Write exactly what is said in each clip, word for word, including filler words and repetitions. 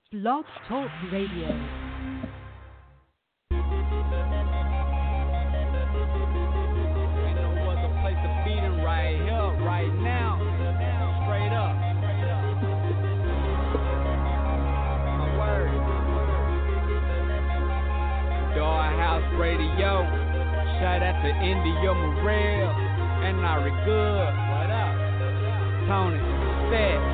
Blog Talk Radio. Radio, shout out to India Morel and Ari Good. What up? Tony, Seth.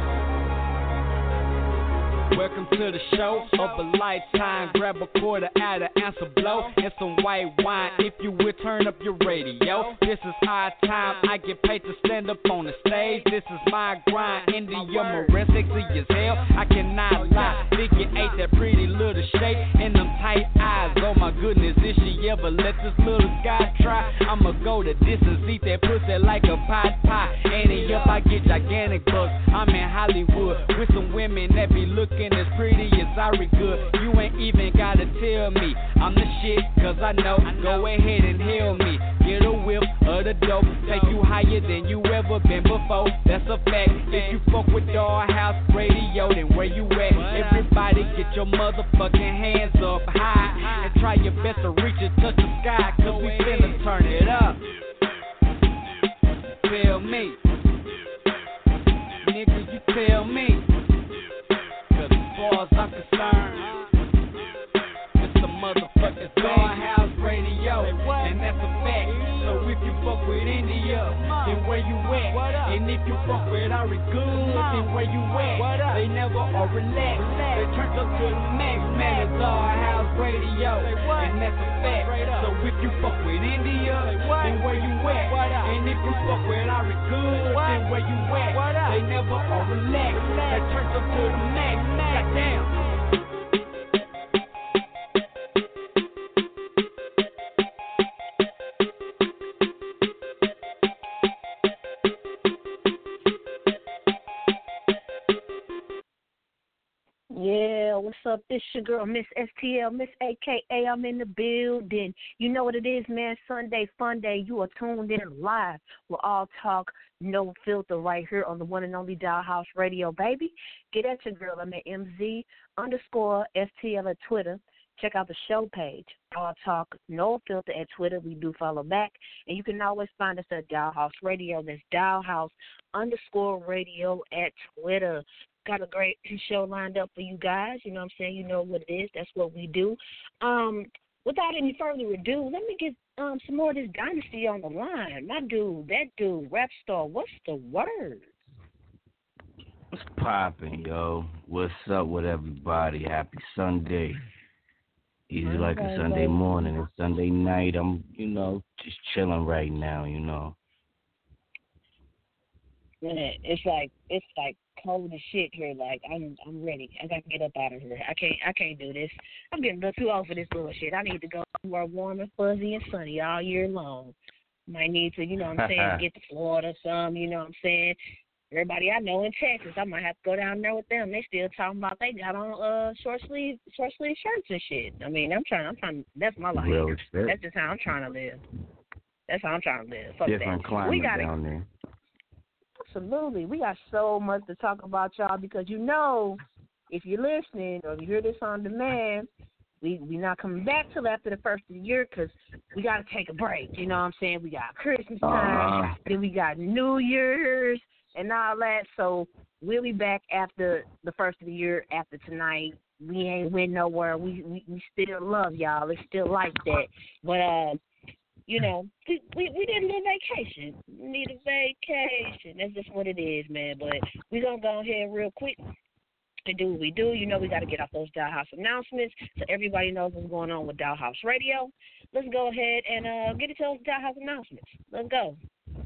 Welcome to the show of a lifetime. Grab a quarter out of answer blow and some white wine. If you will, turn up your radio. This is our time. I get paid to stand up on the stage. This is my grind. India Morel, sexy as hell. I cannot lie. Figure eight, that pretty little shape and them tight eyes. Oh my goodness, if she ever let this little guy try, I'ma go the distance, eat that pussy like a pot pie. And up, I get gigantic bucks. I'm in Hollywood with some women that be looking as pretty as Ari Good. You ain't even gotta tell me I'm the shit, cause I know. Go ahead and hail me. Get a whiff of the dope. Take you higher than you ever been before. That's a fact. If you fuck with Dollhouse Radio, then where you at? Everybody get your motherfucking hands up high and try your best to reach and touch the sky, cause we finna turn it up. Tell me, nigga, you tell me. Cause as far as I'm concerned, it's a motherfucking Dollhouse Radio, and that's a fact. So if you fuck with India, then where you at? And if you fuck with Ari Good, then where you at? They never are relaxed. They turned up to the max, man. It's Dollhouse Radio, and that's a fact. So if you fuck with India, then where you at? And if you fuck with Ari Good, then where you at? They never are relaxed. They turned up to the max. Goddamn. Yeah, what's up? This your girl, Miss S T L, Miss A K A. I'm in the building. You know what it is, man. Sunday Fun Day. You are tuned in live with All Talk, No Filter right here on the one and only Dollhouse Radio, baby. Get at your girl. I'm at M Z underscore S T L at Twitter. Check out the show page, All Talk, No Filter at Twitter. We do follow back. And you can always find us at Dollhouse Radio. That's Dollhouse underscore radio at Twitter. Got a great show lined up for you guys. You know what I'm saying? You know what it is. That's what we do. Um, without any further ado, let me get um, some more of this Dynasty on the line. My dude, that dude, rap star, what's the word? What's poppin', yo? What's up with everybody? Happy Sunday. Easy okay, like a Sunday baby. Morning and Sunday night. I'm, you know, just chilling right now, you know. Man, it's like, it's like, cold as shit here. Like I'm, I'm ready. I gotta get up out of here. I can't, I can't do this. I'm getting a little too old for this bullshit. I need to go somewhere warm and fuzzy and sunny all year long. Might need to, you know what I'm saying, get to Florida some. You know what I'm saying. Everybody I know in Texas, I might have to go down there with them. They still talking about they got on uh short sleeve, short sleeve shirts and shit. I mean, I'm trying, I'm trying. That's my life. Real respect. That's just how I'm trying to live. That's how I'm trying to live. Fuck Different that. climate we gotta, down there. Absolutely. We got so much to talk about, y'all, because you know, if you're listening or if you hear this on demand, we we not coming back till after the first of the year because we got to take a break. You know what I'm saying? We got Christmas time, uh-huh. Then we got New Year's and all that. So we'll be back after the first of the year, after tonight. We ain't went nowhere. We, we, we still love y'all. It's still like that. But, uh, you know, we, we we need a little vacation. We need a vacation. That's just what it is, man. But we're going to go ahead real quick and do what we do. You know, we got to get off those Dollhouse announcements so everybody knows what's going on with Dollhouse Radio. Let's go ahead and uh, get into those Dollhouse announcements. Let's go.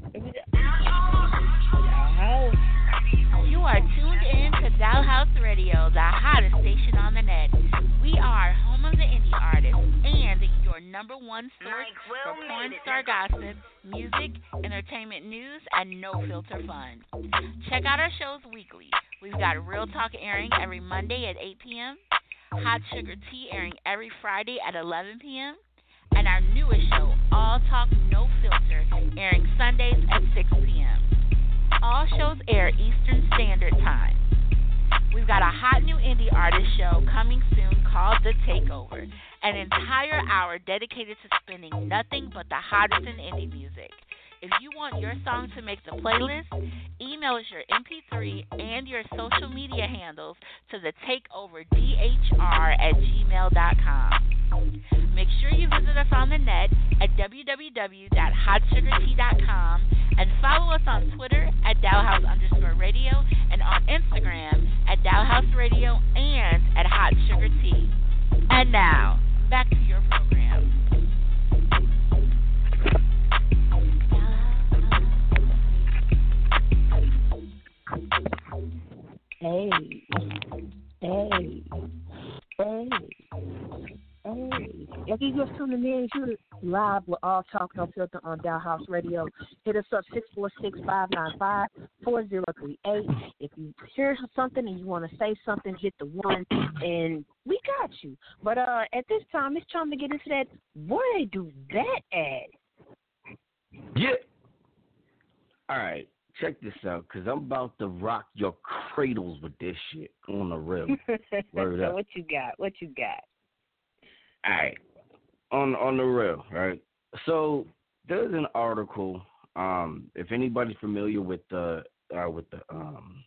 Dollhouse. You are tuned in to Dollhouse Radio, the hottest station on the net. We are home of the indie artists and your number one source for porn star gossip, music, entertainment news, and no filter fun. Check out our shows weekly. We've got Real Talk airing every Monday at eight p.m., Hot Sugar Tea airing every Friday at eleven p.m., and our newest show, All Talk No Filter, airing Sundays at six p.m. All shows air Eastern Standard Time. We've got a hot new indie artist show coming soon called The Takeover, an entire hour dedicated to spinning nothing but the hottest in indie music. If you want your song to make the playlist, email us your M P three and your social media handles to the takeover D H R at gmail dot com. Make sure you visit us on the net at w w w dot hot sugar tea dot com and follow us on Twitter at Dowhouse underscore radio and on Instagram at Dowhouse Radio and at Hot Sugar Tea. And now, back to your program. Hey, hey, hey, hey. If you just tuning in, you're live with All Talk No Filter on Dowhouse Radio. Hit us up six four six, five nine five, four zero three eight. If you hear something and you want to say something, hit the one, and we got you. But uh, at this time, it's time to get into that. Where they do that at? Yeah. All right. Check this out, because I'm about to rock your cradles with this shit on the real. Word up. What you got? What you got? All right. On on the real, right? So there's an article. Um, if anybody's familiar with the uh, with the um,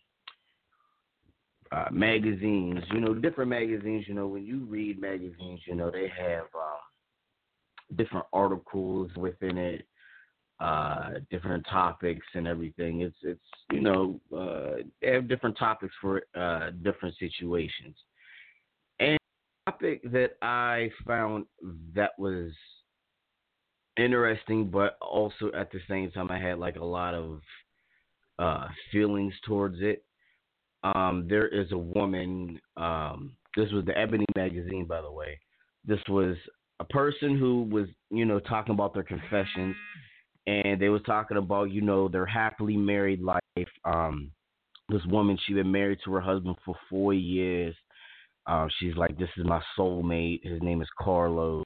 uh, magazines, you know, different magazines. You know, when you read magazines, you know, they have um, different articles within it. Uh, different topics and everything. It's it's you know uh, they have different topics for uh, different situations. And the topic that I found that was interesting, but also at the same time I had like a lot of uh, feelings towards it. Um, there is a woman. Um, this was the Ebony magazine, by the way. This was a person who was you know talking about their confessions. And they was talking about, you know, their happily married life. Um, this woman, she been married to her husband for four years. Um, she's like, this is my soulmate. His name is Carlos.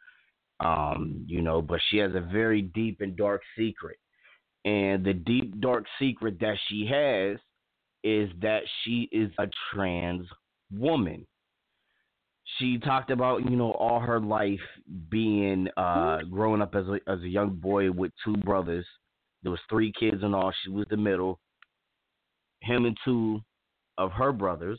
Um, you know, but she has a very deep and dark secret. And the deep, dark secret that she has is that she is a trans woman. She talked about, you know, all her life being uh, growing up as a as a young boy with two brothers. There was three kids in all. She was the middle. Him and two of her brothers.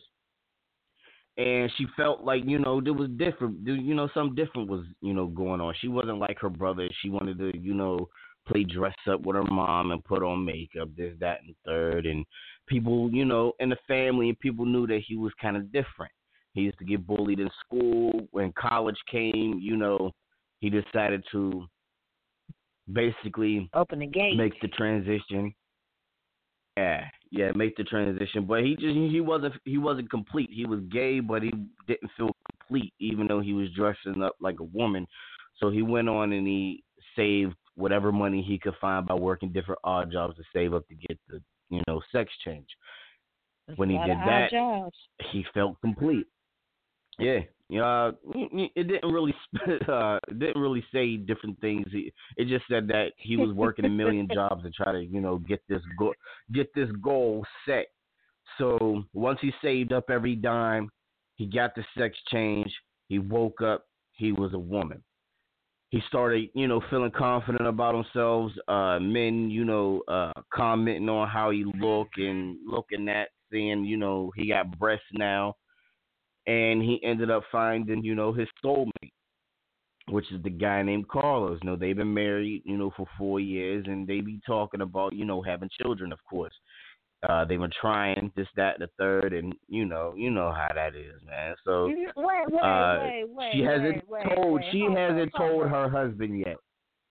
And she felt like, you know, there was different, you know, something different was, you know, going on. She wasn't like her brother. She wanted to, you know, play dress up with her mom and put on makeup, this, that, and third. And people, you know, in the family, and people knew that he was kind of different. He used to get bullied in school. When college came, you know, he decided to basically open the gate, make the transition. Yeah, yeah, make the transition. But he just he wasn't he wasn't complete. He was gay, but he didn't feel complete, even though he was dressing up like a woman. So he went on and he saved whatever money he could find by working different odd jobs to save up to get the you know sex change. That's when he did that, jobs. He felt complete. Yeah, uh, it didn't really, uh, it didn't really say different things. It just said that he was working a million jobs to try to, you know, get this go- get this goal set. So once he saved up every dime, he got the sex change. He woke up. He was a woman. He started, you know, feeling confident about himself. Uh, men, you know, uh, commenting on how he looked and looking at, saying, you know, he got breasts now. And he ended up finding, you know, his soulmate, which is the guy named Carlos. You know, they've been married, you know, for four years, and they be talking about, you know, having children, of course. Uh, they were trying this, that, and the third, and, you know, you know how that is, man. So wait, wait, uh, wait, wait, she hasn't wait, told, wait, she hold hasn't up, told hold her husband yet.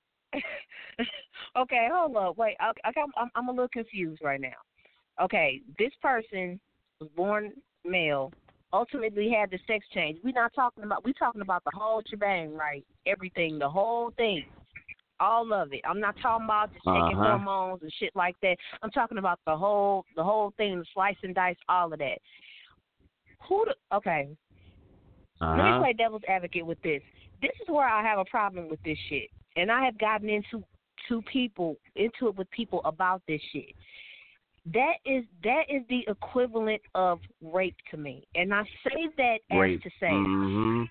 Okay, hold up. Wait, I, I, I'm, I'm a little confused right now. Okay, this person was born male, ultimately had the sex change. We're not talking about, we're talking about the whole shebang, right? Everything, the whole thing, all of it. I'm not talking about just taking Uh-huh. hormones and shit like that. I'm talking about the whole, the whole thing, the slice and dice, all of that. Who the, okay. Uh-huh. Let me play devil's advocate with this. This is where I have a problem with this shit. And I have gotten into two people, into it with people about this shit. That is that is the equivalent of rape to me, and I say that Rape. as to say, Mm-hmm.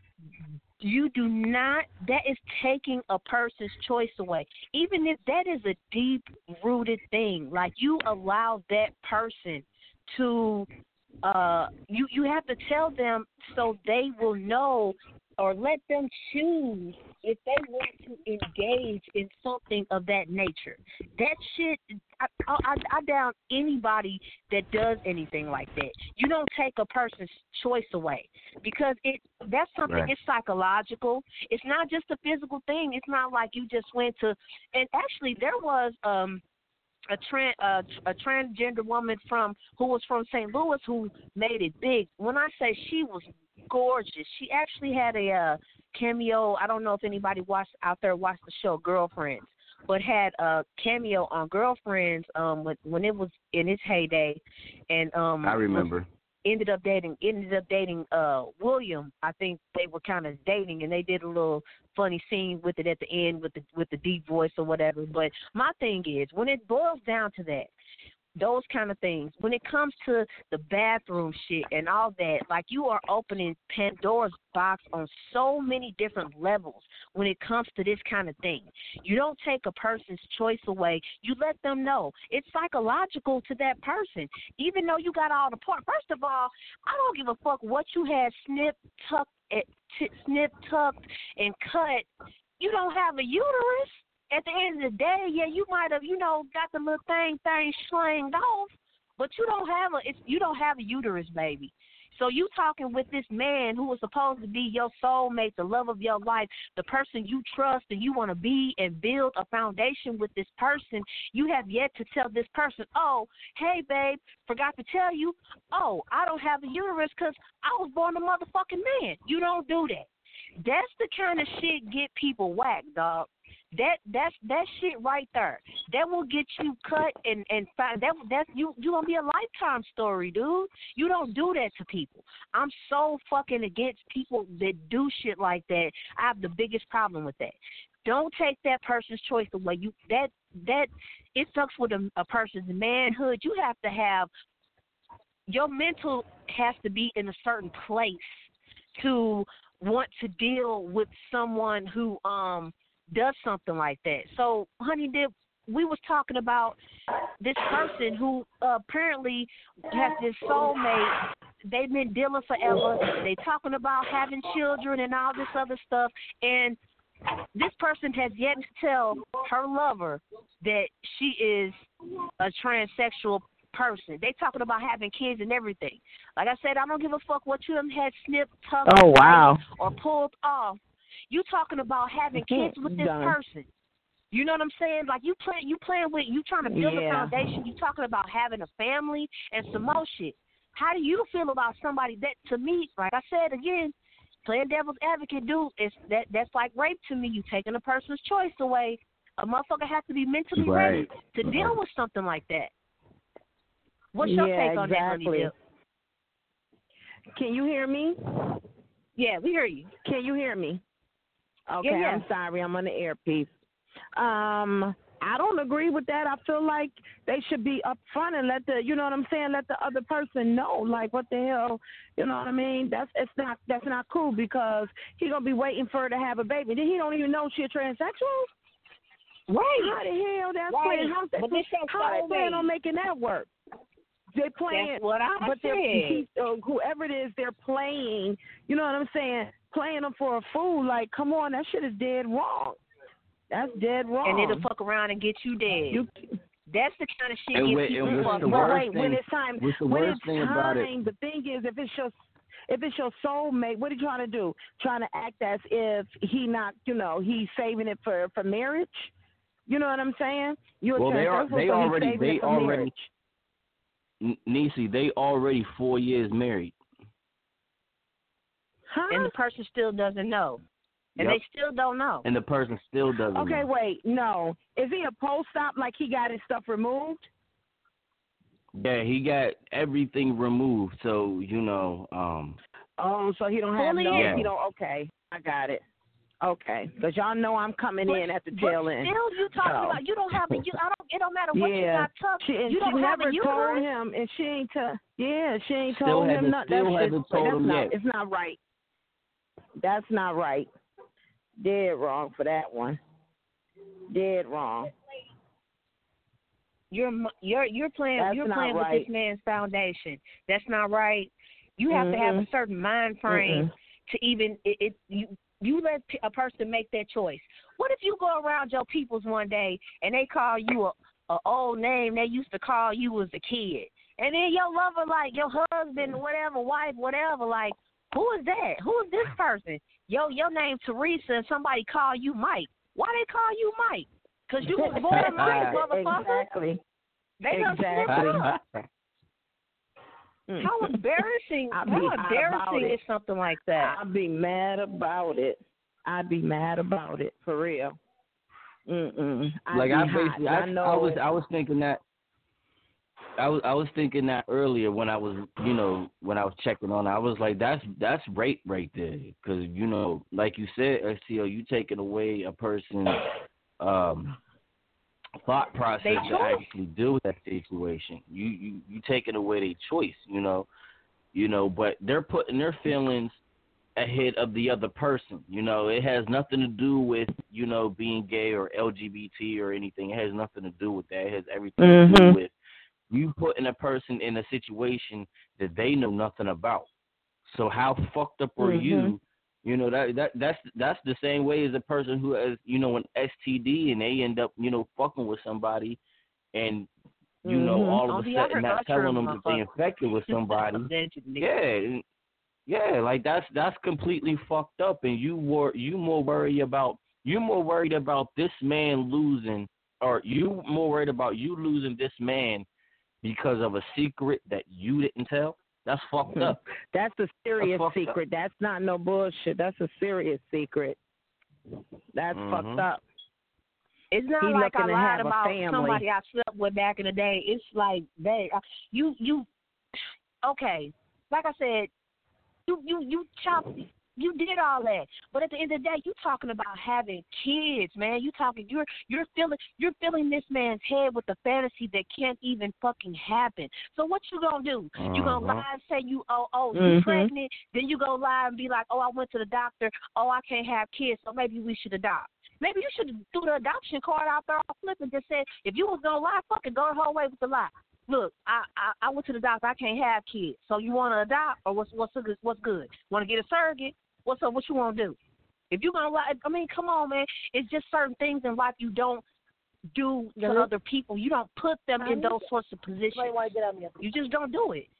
you do not. That is taking a person's choice away, even if that is a deep rooted thing. Like you allow that person to, uh, you you have to tell them so they will know, or let them choose if they want to engage in something of that nature. That shit, I, I, I doubt anybody that does anything like that. You don't take a person's choice away because it that's something. Right. It's psychological. It's not just a physical thing. It's not like you just went to. And actually, there was um. A, tran- uh, a transgender woman from who was from Saint Louis who made it big. When I say she was gorgeous, she actually had a uh, cameo. I don't know if anybody watched out there watched the show Girlfriends, but had a cameo on Girlfriends um, when, when it was in its heyday, and um, I remember. ended up dating ended up dating uh William. I think they were kind of dating, and they did a little funny scene with it at the end with the with the deep voice or whatever. But my thing is, when it boils down to that, those kind of things, when it comes to the bathroom shit and all that, like you are opening Pandora's box on so many different levels when it comes to this kind of thing. You don't take a person's choice away. You let them know. It's psychological to that person. Even though you got all the parts. First of all, I don't give a fuck what you had snipped, tucked, t- snipped, tucked, and cut. You don't have a uterus. At the end of the day, yeah, you might have, you know, got the little thing thing slanged off, but you don't have a it's, you don't have a uterus, baby. So you talking with this man who was supposed to be your soulmate, the love of your life, the person you trust and you want to be and build a foundation with this person. You have yet to tell this person, oh, hey, babe, forgot to tell you, oh, I don't have a uterus because I was born a motherfucking man. You don't do that. That's the kind of shit get people whacked, dog. That that's that shit right there. That will get you cut and and find that that's you you gonna be a lifetime story, dude. You don't do that to people. I'm so fucking against people that do shit like that. I have the biggest problem with that. Don't take that person's choice away. You that that it sucks with a, a person's manhood. You have to have your mental has to be in a certain place to want to deal with someone who um. does something like that. So, honey dip, we was talking about this person who uh, apparently has this soulmate. They've been dealing forever. They talking about having children and all this other stuff. And this person has yet to tell her lover that she is a transsexual person. They talking about having kids and everything. Like I said, I don't give a fuck what you done had snipped, tucked, oh, wow. or pulled off. You talking about having kids with this Done. person. You know what I'm saying? Like you play, you playing with, you trying to build Yeah. a foundation. You talking about having a family and some more shit. How do you feel about somebody that, to me, like I said again, playing devil's advocate, dude, it's that that's like rape to me. You taking a person's choice away. A motherfucker has to be mentally Right. ready to deal with something like that. What's your Yeah, take on exactly. that, honey dip? Can you hear me? Yeah, we hear you. Can you hear me? Okay, Yeah, yeah. I'm sorry. I'm on the earpiece. Um, I don't agree with that. I feel like they should be upfront and let the, you know what I'm saying, let the other person know, like, what the hell, you know what I mean? That's it's not that's not cool because he gonna be waiting for her to have a baby. Then he don't even know she a transsexual. Right. How the hell that's Right. playing? How, But this your how they plan soulmate. on making that work? They're playing, That's what I but they're, said. he, uh, whoever it is, they're playing. You know what I'm saying? Playing them for a fool. Like, come on, that shit is dead wrong. That's dead wrong. And it'll fuck around and get you dead. You, That's the kind of shit And get wait- people and what's fucked the up. but worst wait, when thing- it's time, what's the when worst it's thing about it? time, the thing is, if it's your, if it's your soulmate, what are you trying to do? Trying to act as if he not, you know, he's saving it for for marriage. You know what I'm saying? You're Well, they are. transsexual, They so he's already. saving They it for already. marriage. N- Nisi, they already four years married. Huh? And the person still doesn't know. And Yep. they still don't know. And the person still doesn't. Okay, know. wait, no. Is he a post-op like he got his stuff removed? Yeah, he got everything removed. So you know, um, Oh, so he don't have Fully no, in. he don't, okay, I got it. Okay, because y'all know I'm coming but, in at the tail but end. Still, you talking so. about you don't have a you. I don't. It don't matter what yeah. you got tough. She, and you don't she have never a told uterus. him, and she ain't t- Yeah, she ain't Still told him nothing. Still That's hasn't just, told that's him not, yet. It's not right. That's not right. Dead wrong for that one. Dead wrong. You're you're you're playing That's you're not playing right. with this man's foundation. That's not right. You have mm-hmm. to have a certain mind frame Mm-mm. to even it, it. You you let a person make that choice. What if you go around your peoples one day and they call you a, a old name they used to call you as a kid, and then your lover, like your husband, whatever, wife, whatever, like who is that? Who is this person? Yo, your name Teresa, and somebody call you Mike. Why they call you Mike? Because you was born Mike, motherfucker. Exactly. They exactly. How embarrassing! How embarrassing is something like that? I'd be mad about it. I'd be mad about it for real. Mm-mm. I'd like be I hot. basically, I, I know. I was, I was thinking that. I was, I was thinking that earlier when I was, you know, when I was checking on. I was like, that's that's rape right there, because you know, like you said, S T O, you taking away a person's um, thought process to actually deal with that situation. You you you taking away their choice, you know, you know. But they're putting their feelings ahead of the other person. You know, it has nothing to do with, you know, being gay or L G B T or anything. It has nothing to do with that. It has everything mm-hmm. to do with you putting a person in a situation that they know nothing about. So how fucked up are mm-hmm. you? You know, that that that's that's the same way as a person who has, you know, an S T D and they end up, you know, fucking with somebody, and you mm-hmm. know, all of oh, a sudden not telling them that they infected with somebody. yeah, yeah, like that's that's completely fucked up. And you were you more worried about you more worried about this man losing, or you more worried about you losing this man because of a secret that you didn't tell. That's fucked hmm. up. That's a serious That's secret. Up. That's not no bullshit. That's a serious secret. That's mm-hmm. fucked up. It's not he like I lied about family. somebody I slept with back in the day. It's like they, you, you, okay. Like I said, you, you, you chopped. You did all that, but at the end of the day, you talking about having kids, man. You talking, you're you're filling you're filling this man's head with the fantasy that can't even fucking happen. So what you gonna do? Uh-huh. You gonna lie and say you oh oh you mm-hmm. pregnant? Then you go lie and be like, oh, I went to the doctor. Oh, I can't have kids, so maybe we should adopt. Maybe you should have threw the adoption card out there on flip and just said, if you was gonna lie, fucking go the whole way with the lie. Look, I, I I went to the doctor. I can't have kids. So you want to adopt, or what's what's good? What's good? Want to get a surrogate? What's up? What you want to do? If you're gonna lie, I mean, come on, man. It's just certain things in life you don't do to mm-hmm. other people. You don't put them in those sorts of positions. You just don't do it.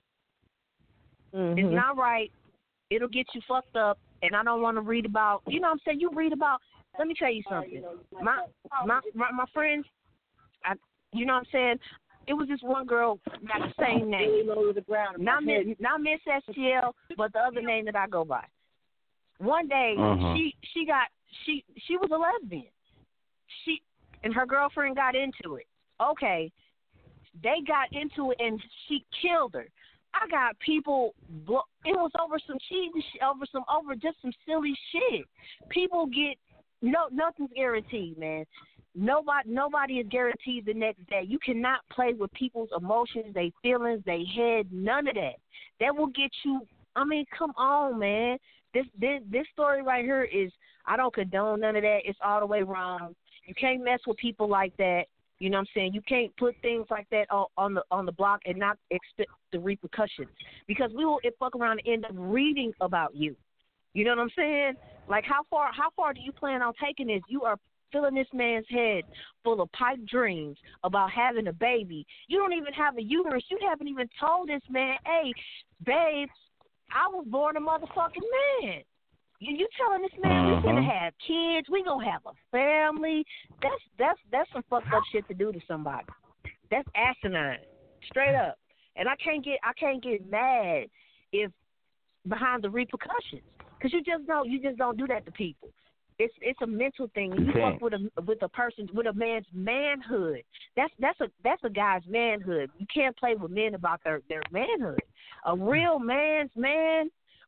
Mm-hmm. It's not right. It'll get you fucked up. And I don't want to read about. You know what I'm saying? You read about. Let me tell you something. My my my, my friends. I. You know what I'm saying? It was this one girl got the same name. Not Miss, not Miss S T L, but the other name that I go by. One day uh-huh. she she got she she was a lesbian. She and her girlfriend got into it. Okay, they got into it and she killed her. I got people. It was over some cheating, over some over just some silly shit. People get no nothing's guaranteed, man. Nobody, nobody is guaranteed the next day. You cannot play with people's emotions, their feelings, their head, none of that. That will get you. I mean, come on, man. This, this, this story right here is. I don't condone none of that. It's all the way wrong. You can't mess with people like that. You know what I'm saying? You can't put things like that on, on the on the block and not expect the repercussions, because we will fuck around and end up reading about you. You know what I'm saying? Like how far how far do you plan on taking this? You are filling this man's head full of pipe dreams about having a baby. You don't even have a uterus. You haven't even told this man, hey, babe, I was born a motherfucking man. You you telling this man uh-huh. we gonna have kids, we gonna have a family. That's that's that's some fucked up shit to do to somebody. That's asinine, straight up. And I can't get I can't get mad if behind the repercussions, because you just don't you just don't do that to people. It's it's a mental thing. You okay. fuck with a with a person with a man's manhood. That's that's a that's a guy's manhood. You can't play with men about their, their manhood. A real man's man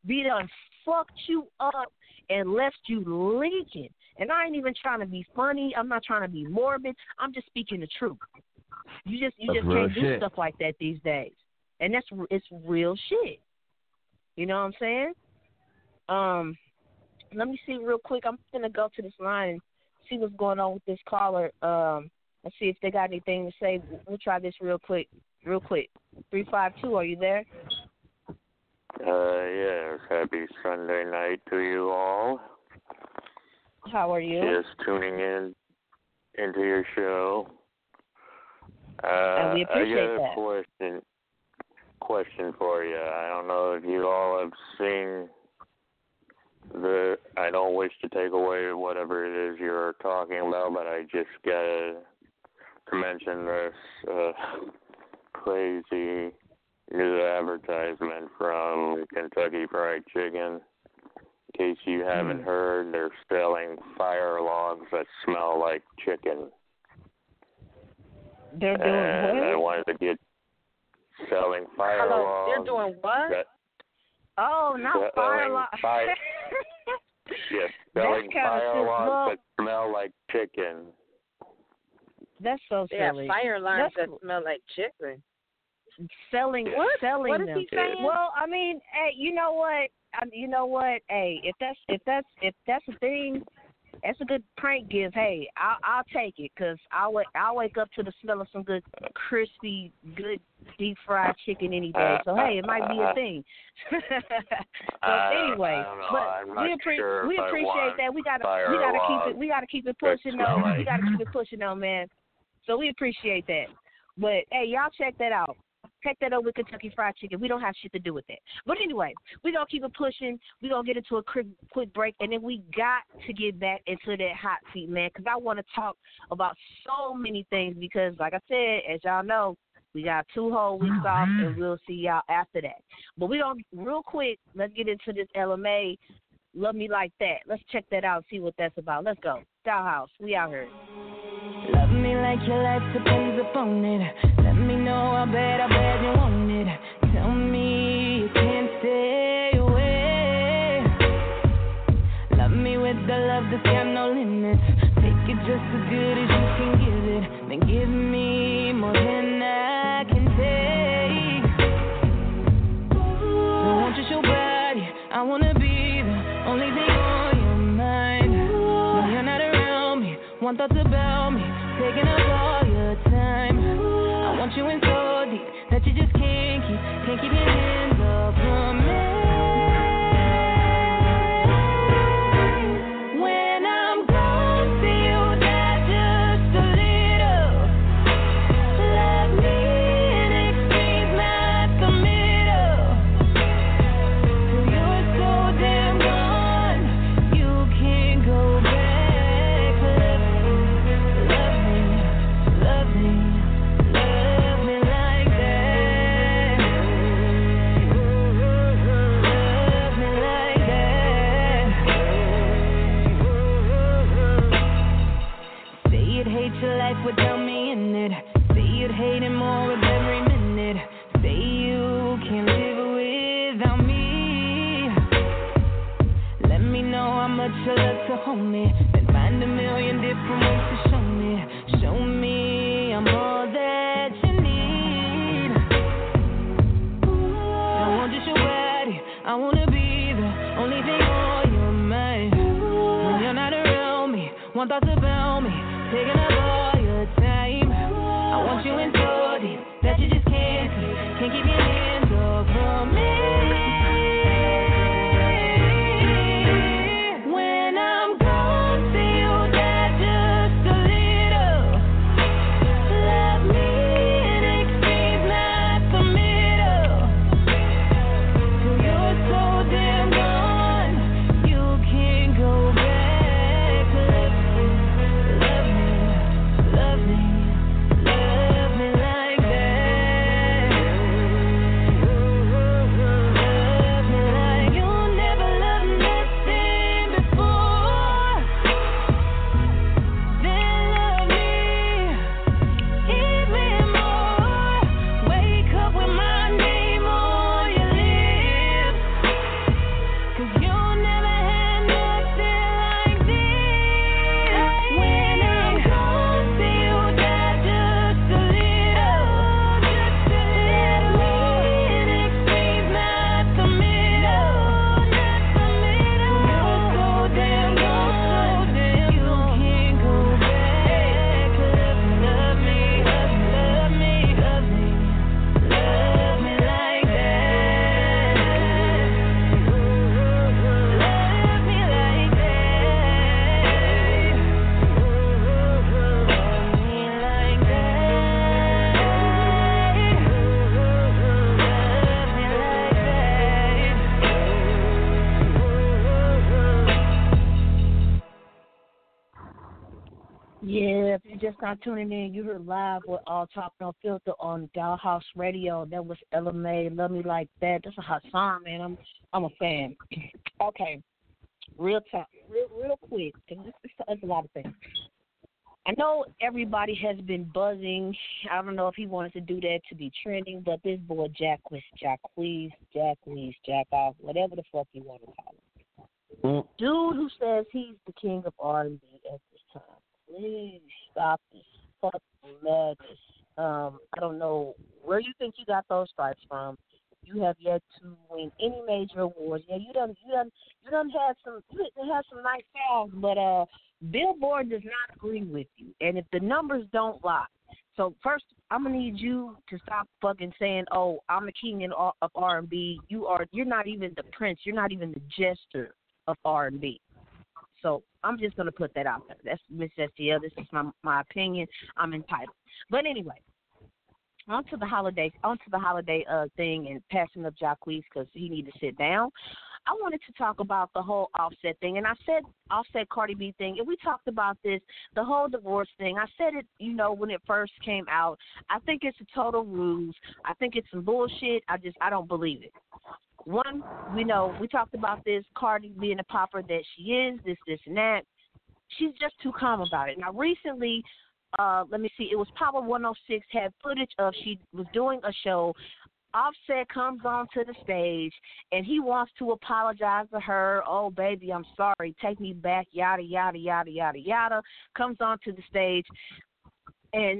be done fucked you up and left you leaking. And I ain't even trying to be funny. I'm not trying to be morbid. I'm just speaking the truth. You just you That's just can't shit. do stuff like that these days, and that's it's real shit. You know what I'm saying? Um, let me see real quick. I'm gonna go to this line and see what's going on with this caller. Um, let's see if they got anything to say. We'll try this real quick. Real quick. Three five two. Are you there? Uh, yes. Happy Sunday night to you all. How are you? Just tuning in into your show. Uh, and we appreciate I got a that. question, question for you. I don't know if you all have seen the. I don't wish to take away whatever it is you're talking about, but I just got to mention this uh, crazy new advertisement from Kentucky Fried Chicken. In case you haven't heard, they're selling fire logs that smell like chicken. They're doing and what? I wanted to get selling fire Hello, logs. they're doing what? That, oh, not selling fire logs. Fire, yes, selling fire logs that smell like chicken. That's so They silly. have fire alarms That's that smell like chicken. Selling, What? selling What is them. he saying? Well, I mean, hey, you know what? I, you know what? Hey, if that's if that's if that's a thing, that's a good prank gift. Hey, I'll I'll take it because I'll wake I'll wake up to the smell of some good crispy, good deep fried chicken any day. So hey, it might be a thing. so uh, anyway, but we, appre- sure we appreciate that. We gotta we gotta keep it we gotta keep it pushing though. Like. We gotta keep it pushing though, man. So we appreciate that. But hey, y'all check that out. Check that over with Kentucky Fried Chicken. We don't have shit to do with that. But anyway, we're going to keep it pushing. We're going to get into a quick, quick break, and then we got to get back into that hot seat, man, because I want to talk about so many things because, like I said, as y'all know, we got two whole weeks off, and we'll see y'all after that. But we don't, real quick, let's get into this L M A, Love Me Like That. Let's check that out and see what that's about. Let's go. Dollhouse, we out here. Love me like your life depends upon it. Let me know how bad, how bad you want it. Tell me you can't stay away. Love me with the love that's got no limits. Take it just as good as you can give it. Then give me more than I can take. I want just your body. I wanna be the only thing on your mind. When you're not around me, one thoughts about me. Taking up all your time. I want you in so deep that you just can't keep, can't keep your hands off from me. When I'm close to you, that's just a little. Love me in extremes, not the middle. Till you're so damn gone, you can't go back. Your life without me in it. Say you'd hate it more with every minute. Say you can't live without me. Let me know how much you love to hold me. Then find a million different ways to show me. Show me I'm all that you need. I want just your body. I wanna be the only thing on your mind. When you're not around me, one thoughts about me. Taking up all your time. I want you in so deep that you just can't keep, can't keep your hands off from me. When I'm close to you, that's just a little. Love me in extremes, not the middle. Till you're so damn gone, you can't go back. Love me like that. if you're just not tuning in, you heard live with All Talk No Filter on Dollhouse Radio. That was Ella May, Love Me Like That. That's a hot song, man. I'm I'm a fan. Okay, real talk, real real quick, because there's a lot of things. I know everybody has been buzzing. I don't know if he wanted to do that to be trending, but this boy Jacquees, Jacquees, Jacquees, Jack off, whatever the fuck you want to call him. Mm. Dude who says he's the king of R and B at this time. Please stop this fucking madness. Um, I don't know where you think you got those stripes from. You have yet to win any major awards. Yeah, you done, you done, you done had some, you done had some nice songs, but uh, Billboard does not agree with you. And if the numbers don't lie, so first I'm gonna need you to stop fucking saying, "Oh, I'm the king in, of R and B." You are, you're not even the prince. You're not even the jester of R and B. So I'm just gonna put that out there. That's Miss Estia. This is my my opinion. I'm entitled. But anyway. On to the holiday, on to the holiday uh, thing and passing up Jacquees because he need to sit down. I wanted to talk about the whole Offset thing, and I said Offset Cardi B thing, and we talked about this, the whole divorce thing. I said it, you know, when it first came out. I think it's a total ruse. I think it's some bullshit. I just, I don't believe it. One, we know, we talked about this, Cardi being the popper that she is, this, this, and that. She's just too calm about it. Now, recently, Uh, let me see, it was Power one oh six had footage of she was doing a show. Offset comes onto the stage, and he wants to apologize to her. Oh, baby, I'm sorry. Take me back, yada, yada, yada, yada, yada. Comes onto the stage. And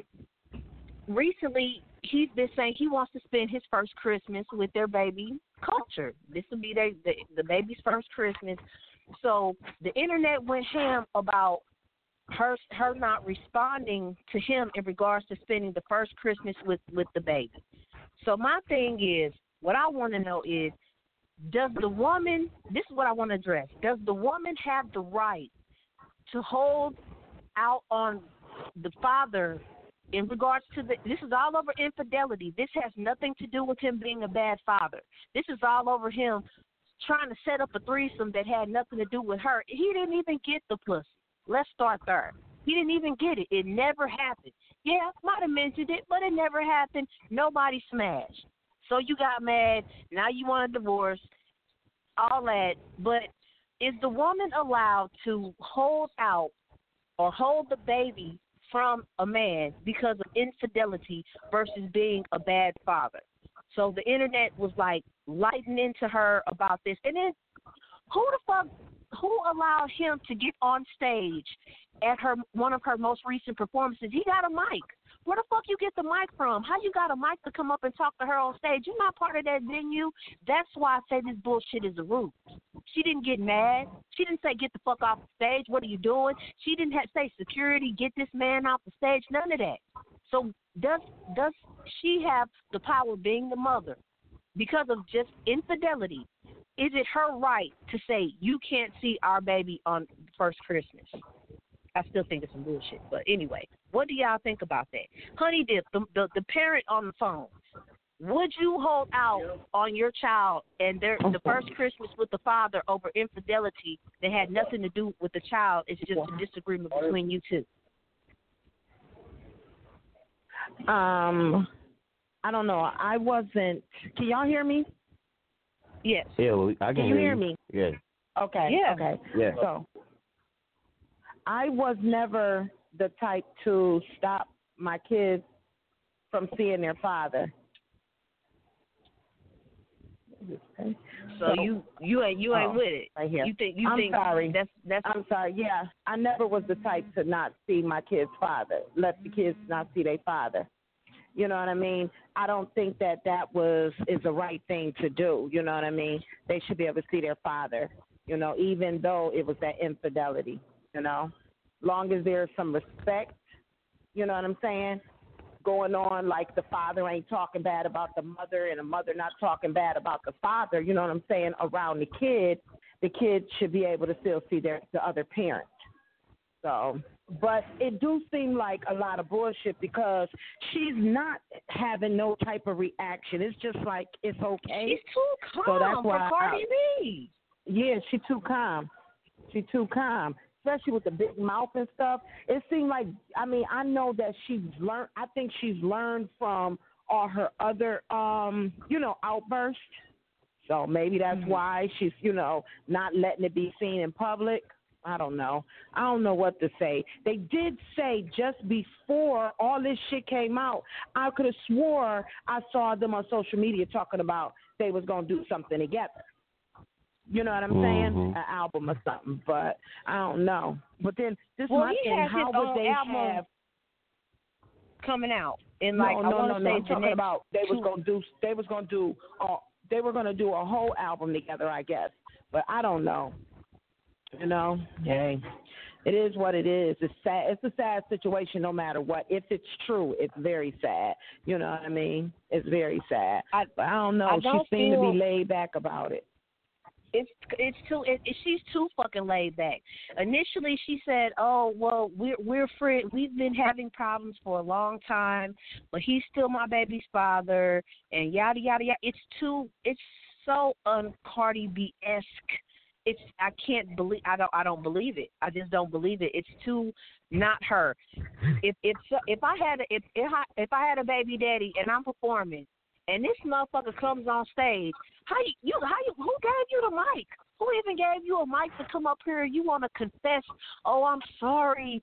recently, he's been saying he wants to spend his first Christmas with their baby, Culture. This will be their, the, the baby's first Christmas. So the internet went ham about her her not responding to him in regards to spending the first Christmas with, with the baby. So my thing is, what I want to know is, does the woman, this is what I want to address, does the woman have the right to hold out on the father in regards to the, this is all over infidelity. This has nothing to do with him being a bad father. This is all over him trying to set up a threesome that had nothing to do with her. He didn't even get the pussy. Let's start there. He didn't even get it. It never happened. Yeah, might have mentioned it, but it never happened. Nobody smashed. So you got mad. Now you want a divorce. All that. But is the woman allowed to hold out or hold the baby from a man because of infidelity versus being a bad father? So the internet was like lighting into her about this. And then who the fuck, who allowed him to get on stage at her one of her most recent performances? He got a mic. Where the fuck you get the mic from? How you got a mic to come up and talk to her on stage? You're not part of that venue. That's why I say this bullshit is a ruse. She didn't get mad. She didn't say, get the fuck off the stage. What are you doing? She didn't have, say, security, get this man off the stage. None of that. So does does she have the power, being the mother, because of just infidelity? Is it her right to say, you can't see our baby on first Christmas? I still think it's some bullshit. But anyway, what do y'all think about that? Honey Dip, the, the, the parent on the phone, would you hold out on your child and their the first Christmas with the father over infidelity that had nothing to do with the child? It's just a disagreement between you two. Um, I don't know. I wasn't. Can y'all hear me? Yes. Yeah, well, I can, can you hear, hear you. me? Yeah. Okay. Yeah. Okay. Yeah. So I was never the type to stop my kids from seeing their father. So, so you you ain't you ain't oh, with it. Right here. You think you I'm think sorry. that's that's I'm sorry. Yeah, I never was the type to not see my kids' father. Let the kids not see their father. You know what I mean? I don't think that that was is the right thing to do. You know what I mean? They should be able to see their father. You know, even though it was that infidelity. You know, long as there's some respect. You know what I'm saying? Going on, like the father ain't talking bad about the mother and the mother not talking bad about the father. You know what I'm saying? Around the kid, the kid should be able to still see their the other parent. So, but it do seem like a lot of bullshit because she's not having no type of reaction. It's just like it's okay. She's too calm so that's why for Cardi I, B. Yeah, she's too calm. She's too calm. especially with the big mouth and stuff. It seemed like, I mean, I know that she's learned. I think she's learned from all her other, um, you know, outbursts. So maybe that's mm-hmm. why she's, you know, not letting it be seen in public. I don't know. I don't know what to say. They did say just before all this shit came out, I could have swore I saw them on social media talking about they was going to do something together. You know what I'm saying? Mm-hmm. An album or something, but I don't know. But then this well, my he thing, has how his would own they album have coming out in no, like no, I want no, to no. say I'm the talking next about they two. was gonna do they was gonna do uh, they were gonna do a whole album together, I guess. But I don't know. You know, hey, it is what it is. It's sad. It's a sad situation, no matter what. If it's true, it's very sad. You know what I mean? It's very sad. I, but I don't know. I don't she seemed feel... to be laid back about it. It's it's too it, it, she's too fucking laid back. Initially, she said, "Oh well, we're we're free. We've been having problems for a long time, but he's still my baby's father." And yada yada yada. It's too. It's so un Cardi B-esque. It's I can't believe I don't I don't believe it. I just don't believe it. It's too not her. If if if I had a, if if I, if I had a baby daddy and I'm performing, and this motherfucker comes on stage, how you, you how you who gave you the mic? Who even gave you a mic to come up here? You want to confess? Oh, I'm sorry,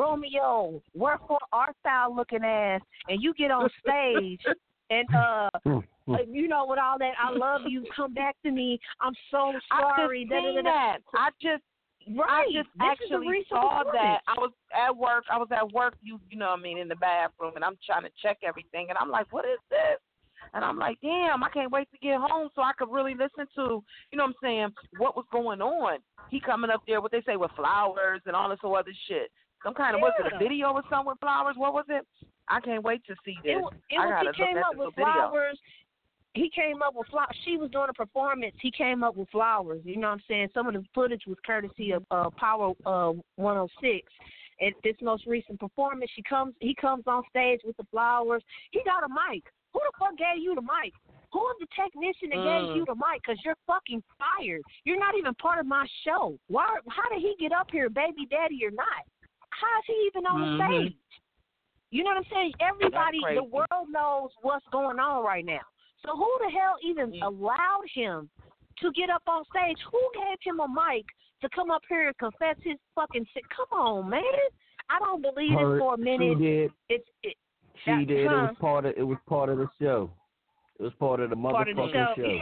Romeo. Wherefore art thou looking ass? And you get on stage and uh, you know, with all that, I love you. Come back to me. I'm so sorry. I just seen that. I just. Right. I just this actually saw that. I was at work. I was at work. You, you know what I mean, in the bathroom, and I'm trying to check everything, and I'm like, what is this? And I'm like, damn, I can't wait to get home so I could really listen to, you know what I'm saying, what was going on. He coming up there, what they say, with flowers and all this other shit. Some kind of, yeah. was it a video or something with flowers? What was it? I can't wait to see this. It, it I was, gotta he came look up at with video. flowers. He came up with flowers. She was doing a performance. He came up with flowers. You know what I'm saying? Some of the footage was courtesy of uh, Power uh, one oh six. At this most recent performance, she comes. He comes on stage with the flowers. He got a mic. Who the fuck gave you the mic? Who is the technician that mm. gave you the mic? Because you're fucking fired. You're not even part of my show. Why? How did he get up here, baby daddy or not? How is he even on mm-hmm. the stage? You know what I'm saying? Everybody, the world knows what's going on right now. So who the hell even mm. allowed him to get up on stage? Who gave him a mic to come up here and confess his fucking shit? Come on, man. I don't believe Her, it for a minute. She did. It's it. She that, did. Huh? It was part of. It was part of the show. It was part of the motherfucking part of the show. show.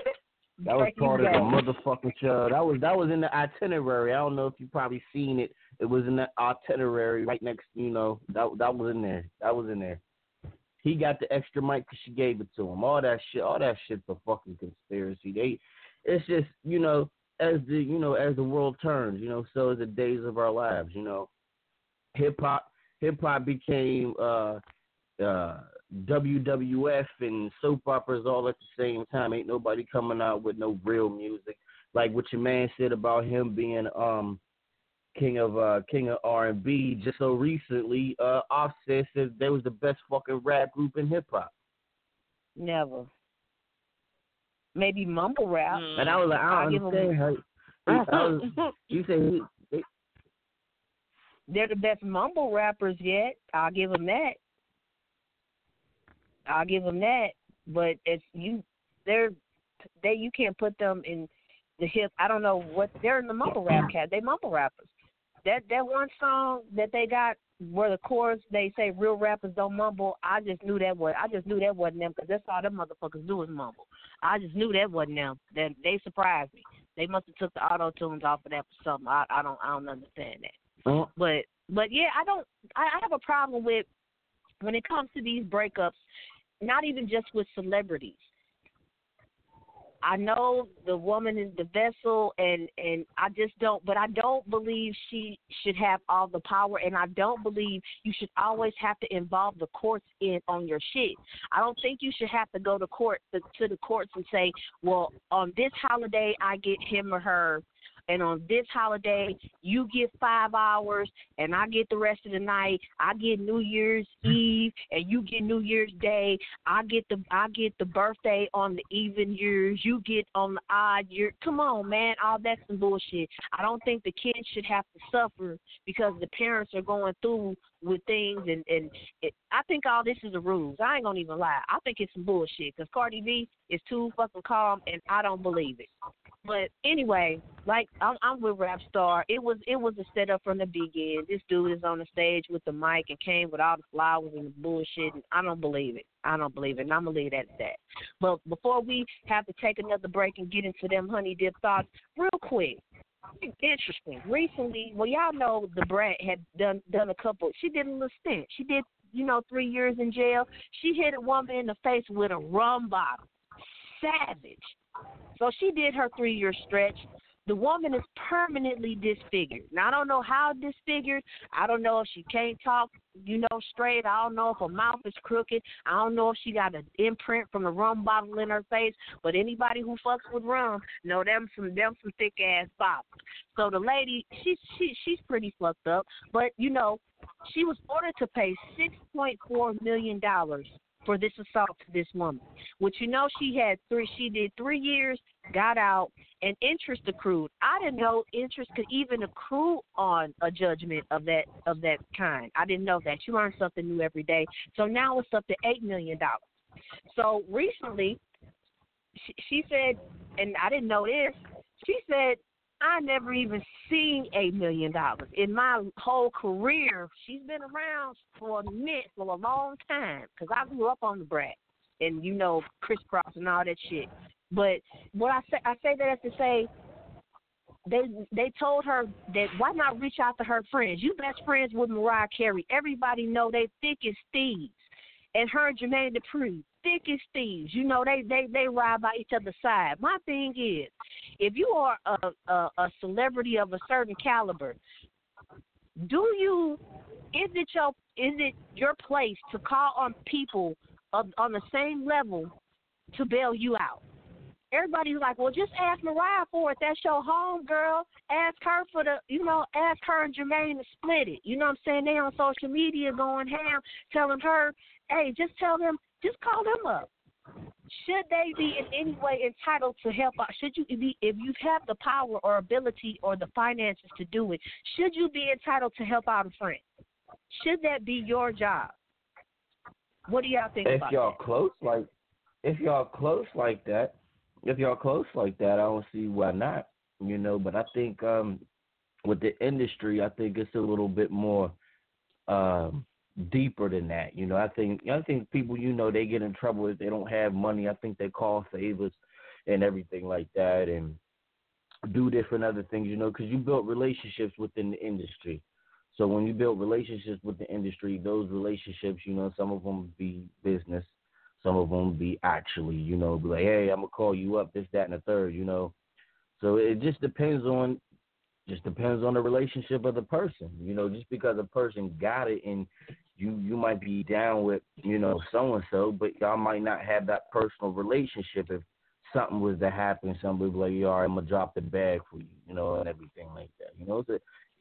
That was part of the motherfucking show. That was that was in the itinerary. I don't know if you probably seen it. It was in the itinerary right next. You know that that was in there. That was in there. He got the extra mic because she gave it to him. All that shit, all that shit's a fucking conspiracy. They, it's just, you know, as the, you know, as the world turns, you know, so is the days of our lives. You know, hip hop, hip hop became uh, uh, W W F and soap operas all at the same time. Ain't nobody coming out with no real music. Like what your man said about him being um. King of uh, King of R and B. Just so recently, uh, Offset said they was the best fucking rap group in hip hop. Never. Maybe mumble rap. And I was like, I don't understand how. I was, you say they, they're the best mumble rappers yet. I'll give them that. I'll give them that. But it's you, they're they. You can't put them in the hip. I don't know what they're in the mumble rap cat. They mumble rappers. That that one song that they got where the chorus they say real rappers don't mumble. I just knew that was I just knew that wasn't them because that's all them motherfuckers do is mumble. I just knew that wasn't them. That they surprised me. They must have took the auto tunes off of that for something. I, I don't I don't understand that. Uh, but but yeah, I don't. I, I have a problem with when it comes to these breakups. Not even just with celebrities. I know the woman is the vessel, and, and I just don't, but I don't believe she should have all the power, and I don't believe you should always have to involve the courts in on your shit. I don't think you should have to go to court to, to the courts and say, well, on this holiday I get him or her, and on this holiday you get five hours and I get the rest of the night. I get New Year's Eve and you get New Year's Day. I get the I get the birthday on the even years. You get on the odd year. Come on, man, all that's some bullshit. I don't think the kids should have to suffer because the parents are going through with things, and, and it, I think all this is a ruse. I ain't gonna even lie. I think it's some bullshit because Cardi B is too fucking calm, and I don't believe it. But anyway, like I'm, I'm with Rap Star. It was it was a setup from the beginning. This dude is on the stage with the mic and came with all the flowers and the bullshit, and I don't believe it. I don't believe it, and I'm gonna leave that at that. But before we have to take another break and get into them honey dip thoughts, real quick. Interesting. Recently, well, y'all know the Brat had done done a couple. She did a little stint. She did, you know, three years in jail. She hit a woman in the face with a rum bottle. Savage. So she did her three-year stretch. The woman is permanently disfigured. Now, I don't know how disfigured. I don't know if she can't talk, you know, straight. I don't know if her mouth is crooked. I don't know if she got an imprint from the rum bottle in her face. But anybody who fucks with rum know them some them some thick-ass bottles. So the lady, she's, she, she's pretty fucked up. But, you know, she was ordered to pay six point four million dollars for this assault to this woman, which, you know, she had three, she did three years, got out, and interest accrued. I didn't know interest could even accrue on a judgment of that of that kind. I didn't know that. You learn something new every day. So now it's up to eight million dollars. So recently, she, she said, and I didn't know this, she said, I never even seen eight million dollars in my whole career. She's been around for a minute, for a long time, because I grew up on the Brat and, you know, crisscross and all that shit. But what I say, I say that as to say, they they told her that why not reach out to her friends? You best friends with Mariah Carey. Everybody know they thick as thieves. And her and Jermaine Dupri, thick as thieves. You know, they, they, they ride by each other's side. My thing is, if you are a, a, a celebrity of a certain caliber, do you, is it your, is it your place to call on people of, on the same level to bail you out? Everybody's like, well, just ask Mariah for it. That's your home, girl. Ask her for the, you know, ask her and Jermaine to split it. You know what I'm saying? They on social media going ham, telling her, hey, just tell them, just call them up. Should they be in any way entitled to help out? Should you be, if you have the power or ability or the finances to do it, should you be entitled to help out a friend? Should that be your job? What do y'all think if about y'all that? close like, if y'all close like that, if y'all close like that, I don't see why not. You know, but I think um, with the industry, I think it's a little bit more um, deeper than that. You know, I think I think people, you know, they get in trouble if they don't have money. I think they call favors and everything like that, and do different other things. You know, because you built relationships within the industry. So when you build relationships with the industry, those relationships, you know, some of them be business. Some of them be actually, you know, be like, hey, I'm going to call you up, this, that, and the third, you know. So it just depends on just depends on the relationship of the person. You know, just because a person got it and you, you might be down with, you know, so-and-so, but y'all might not have that personal relationship. If something was to happen, somebody would be like, yo, all right, I'm going to drop the bag for you, you know, and everything like that. You know, so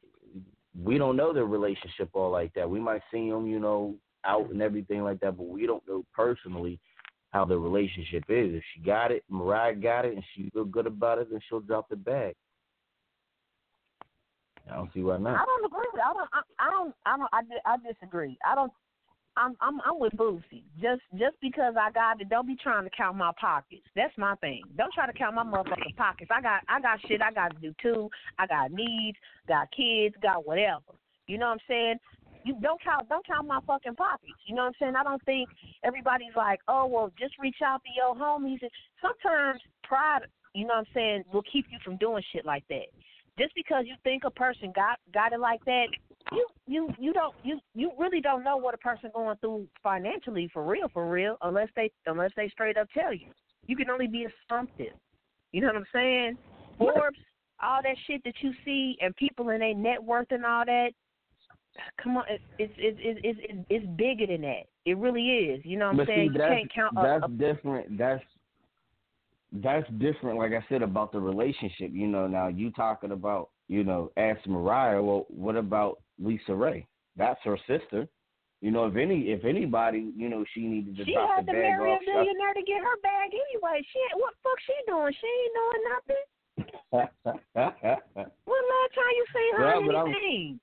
we don't know their relationship all like that. We might see them, you know, out and everything like that, but we don't know personally how the relationship is. If she got it, Mariah got it, and she feel good about it, then she'll drop the bag. I don't see why not. I don't agree. I don't. I, I don't. I don't. I, I disagree. I don't. I'm. I'm. I'm with Boosie. Just. Just because I got it, don't be trying to count my pockets. That's my thing. Don't try to count my motherfucking pockets. I got. I got shit I got to do too. I got needs. Got kids. Got whatever. You know what I'm saying? You don't count, don't count my fucking pockets. You know what I'm saying? I don't think everybody's like, oh, well, just reach out to your homies. And sometimes pride, you know what I'm saying, will keep you from doing shit like that. Just because you think a person got got it like that, you you you don't you you really don't know what a person going through financially for real for real unless they unless they straight up tell you. You can only be assumptive. You know what I'm saying? Forbes, all that shit that you see, and people and their net worth and all that. Come on, it's it's it's it's it's bigger than that. It really is. You know what I'm but saying? See, you can't count. That's a, a, different. That's that's different. Like I said about the relationship, you know. Now you talking about, you know, Ask Mariah. Well, what about Lisa Ray? That's her sister. You know, if any, if anybody, you know, she needed to she drop had the to bag marry off. a millionaire to get her bag anyway. She ain't, what the fuck she doing? She ain't doing nothing. When last time you seen her well, on but anything?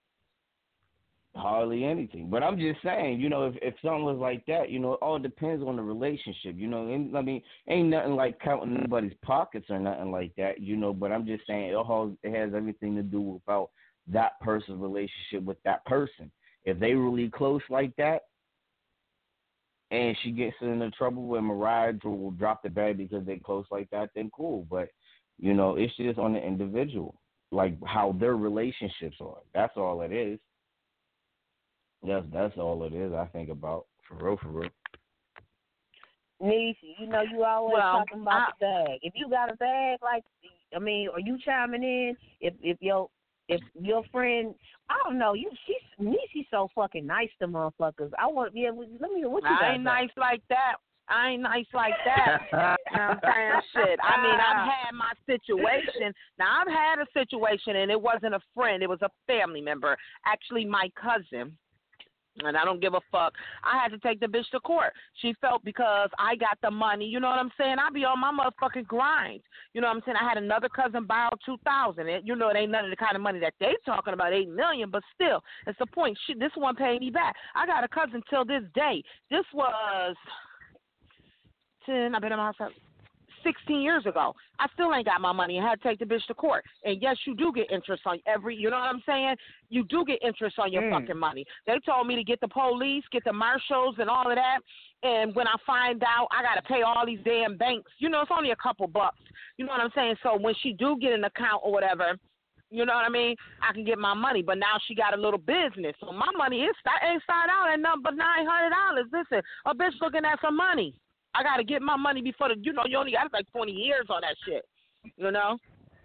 Hardly anything. But I'm just saying, you know, if if something was like that, you know, it all depends on the relationship. You know, and, I mean, ain't nothing like counting anybody's pockets or nothing like that. You know, but I'm just saying it all it has everything to do about that person's relationship with that person. If they really close like that, and she gets into trouble where Mariah will drop the bag because they close like that, then cool. But, you know, it's just on the individual, like how their relationships are. That's all it is. That's that's all it is. I think about for real, for real. Niece, you know you always Well, talking about I, the bag. If you got a bag, like I mean, are you chiming in? If if your if your friend, I don't know, you she's Niecy's so fucking nice to motherfuckers. I want yeah. Let me know what you got. I ain't nice like that. I ain't nice like that. You know what I'm saying? Shit. I mean, I've had my situation. Now, I've had a situation, and it wasn't a friend. It was a family member, actually my cousin. And I don't give a fuck. I had to take the bitch to court. She felt because I got the money, you know what I'm saying? I be on my motherfucking grind. You know what I'm saying? I had another cousin borrow two thousand. You know, it ain't none of the kind of money that they talking about, eight million. But still, it's the point. She, this one paid me back. I got a cousin till this day. This was ten. I've been in my house sixteen years ago. I still ain't got my money and had to take the bitch to court. And yes, you do get interest on every, you know what I'm saying? You do get interest on your mm. fucking money. They told me to get the police, get the marshals and all of that. And when I find out, I got to pay all these damn banks. You know, it's only a couple bucks. You know what I'm saying? So when she do get an account or whatever, you know what I mean? I can get my money. But now she got a little business. So my money is, ain't start out at nothing but nine hundred dollars. Listen, a bitch looking at some money. I got to get my money before the, you know, you only got like twenty years on that shit, you know?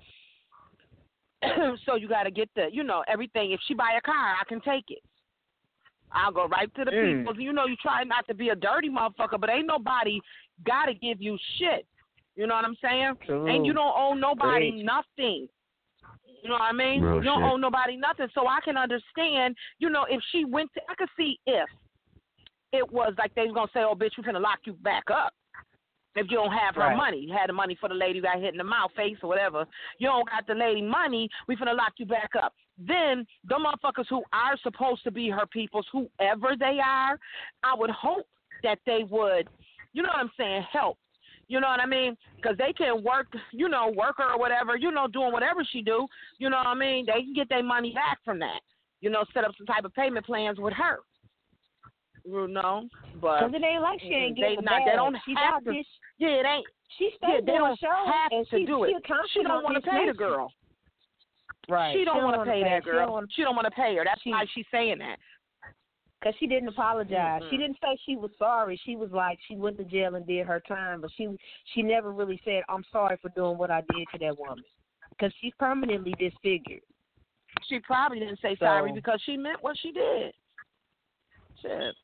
So you got to get the, you know, everything. If she buy a car, I can take it. I'll go right to the mm. people. You know, you try not to be a dirty motherfucker, but ain't nobody got to give you shit. You know what I'm saying? True. And you don't owe nobody Great. nothing. You know what I mean? Real you don't shit. owe nobody nothing. So I can understand, you know, if she went to, I could see if. It was like they was going to say, oh, bitch, we're going to lock you back up if you don't have right. her money. You had the money for the lady who got hit in the mouth, face, or whatever. You don't got the lady money, we're going to lock you back up. Then the motherfuckers who are supposed to be her peoples, whoever they are, I would hope that they would, you know what I'm saying, help. You know what I mean? Because they can work, you know, work her or whatever, you know, doing whatever she do. You know what I mean? They can get their money back from that. You know, set up some type of payment plans with her. You know, but because it ain't like she ain't getting they the not. bag. They don't she have to. This, yeah, it ain't. She yeah, stayed they doing don't shows have and to she, do she it. She don't want to pay the girl. Right. She don't want to pay that girl. She don't want to pay her. That's she, why she's saying that. Because she didn't apologize. Mm-hmm. She didn't say she was sorry. She was like, she went to jail and did her time, but she she never really said, I'm sorry for doing what I did to that woman. Because she's permanently disfigured. She probably didn't say so, sorry because she meant what she did. Shit.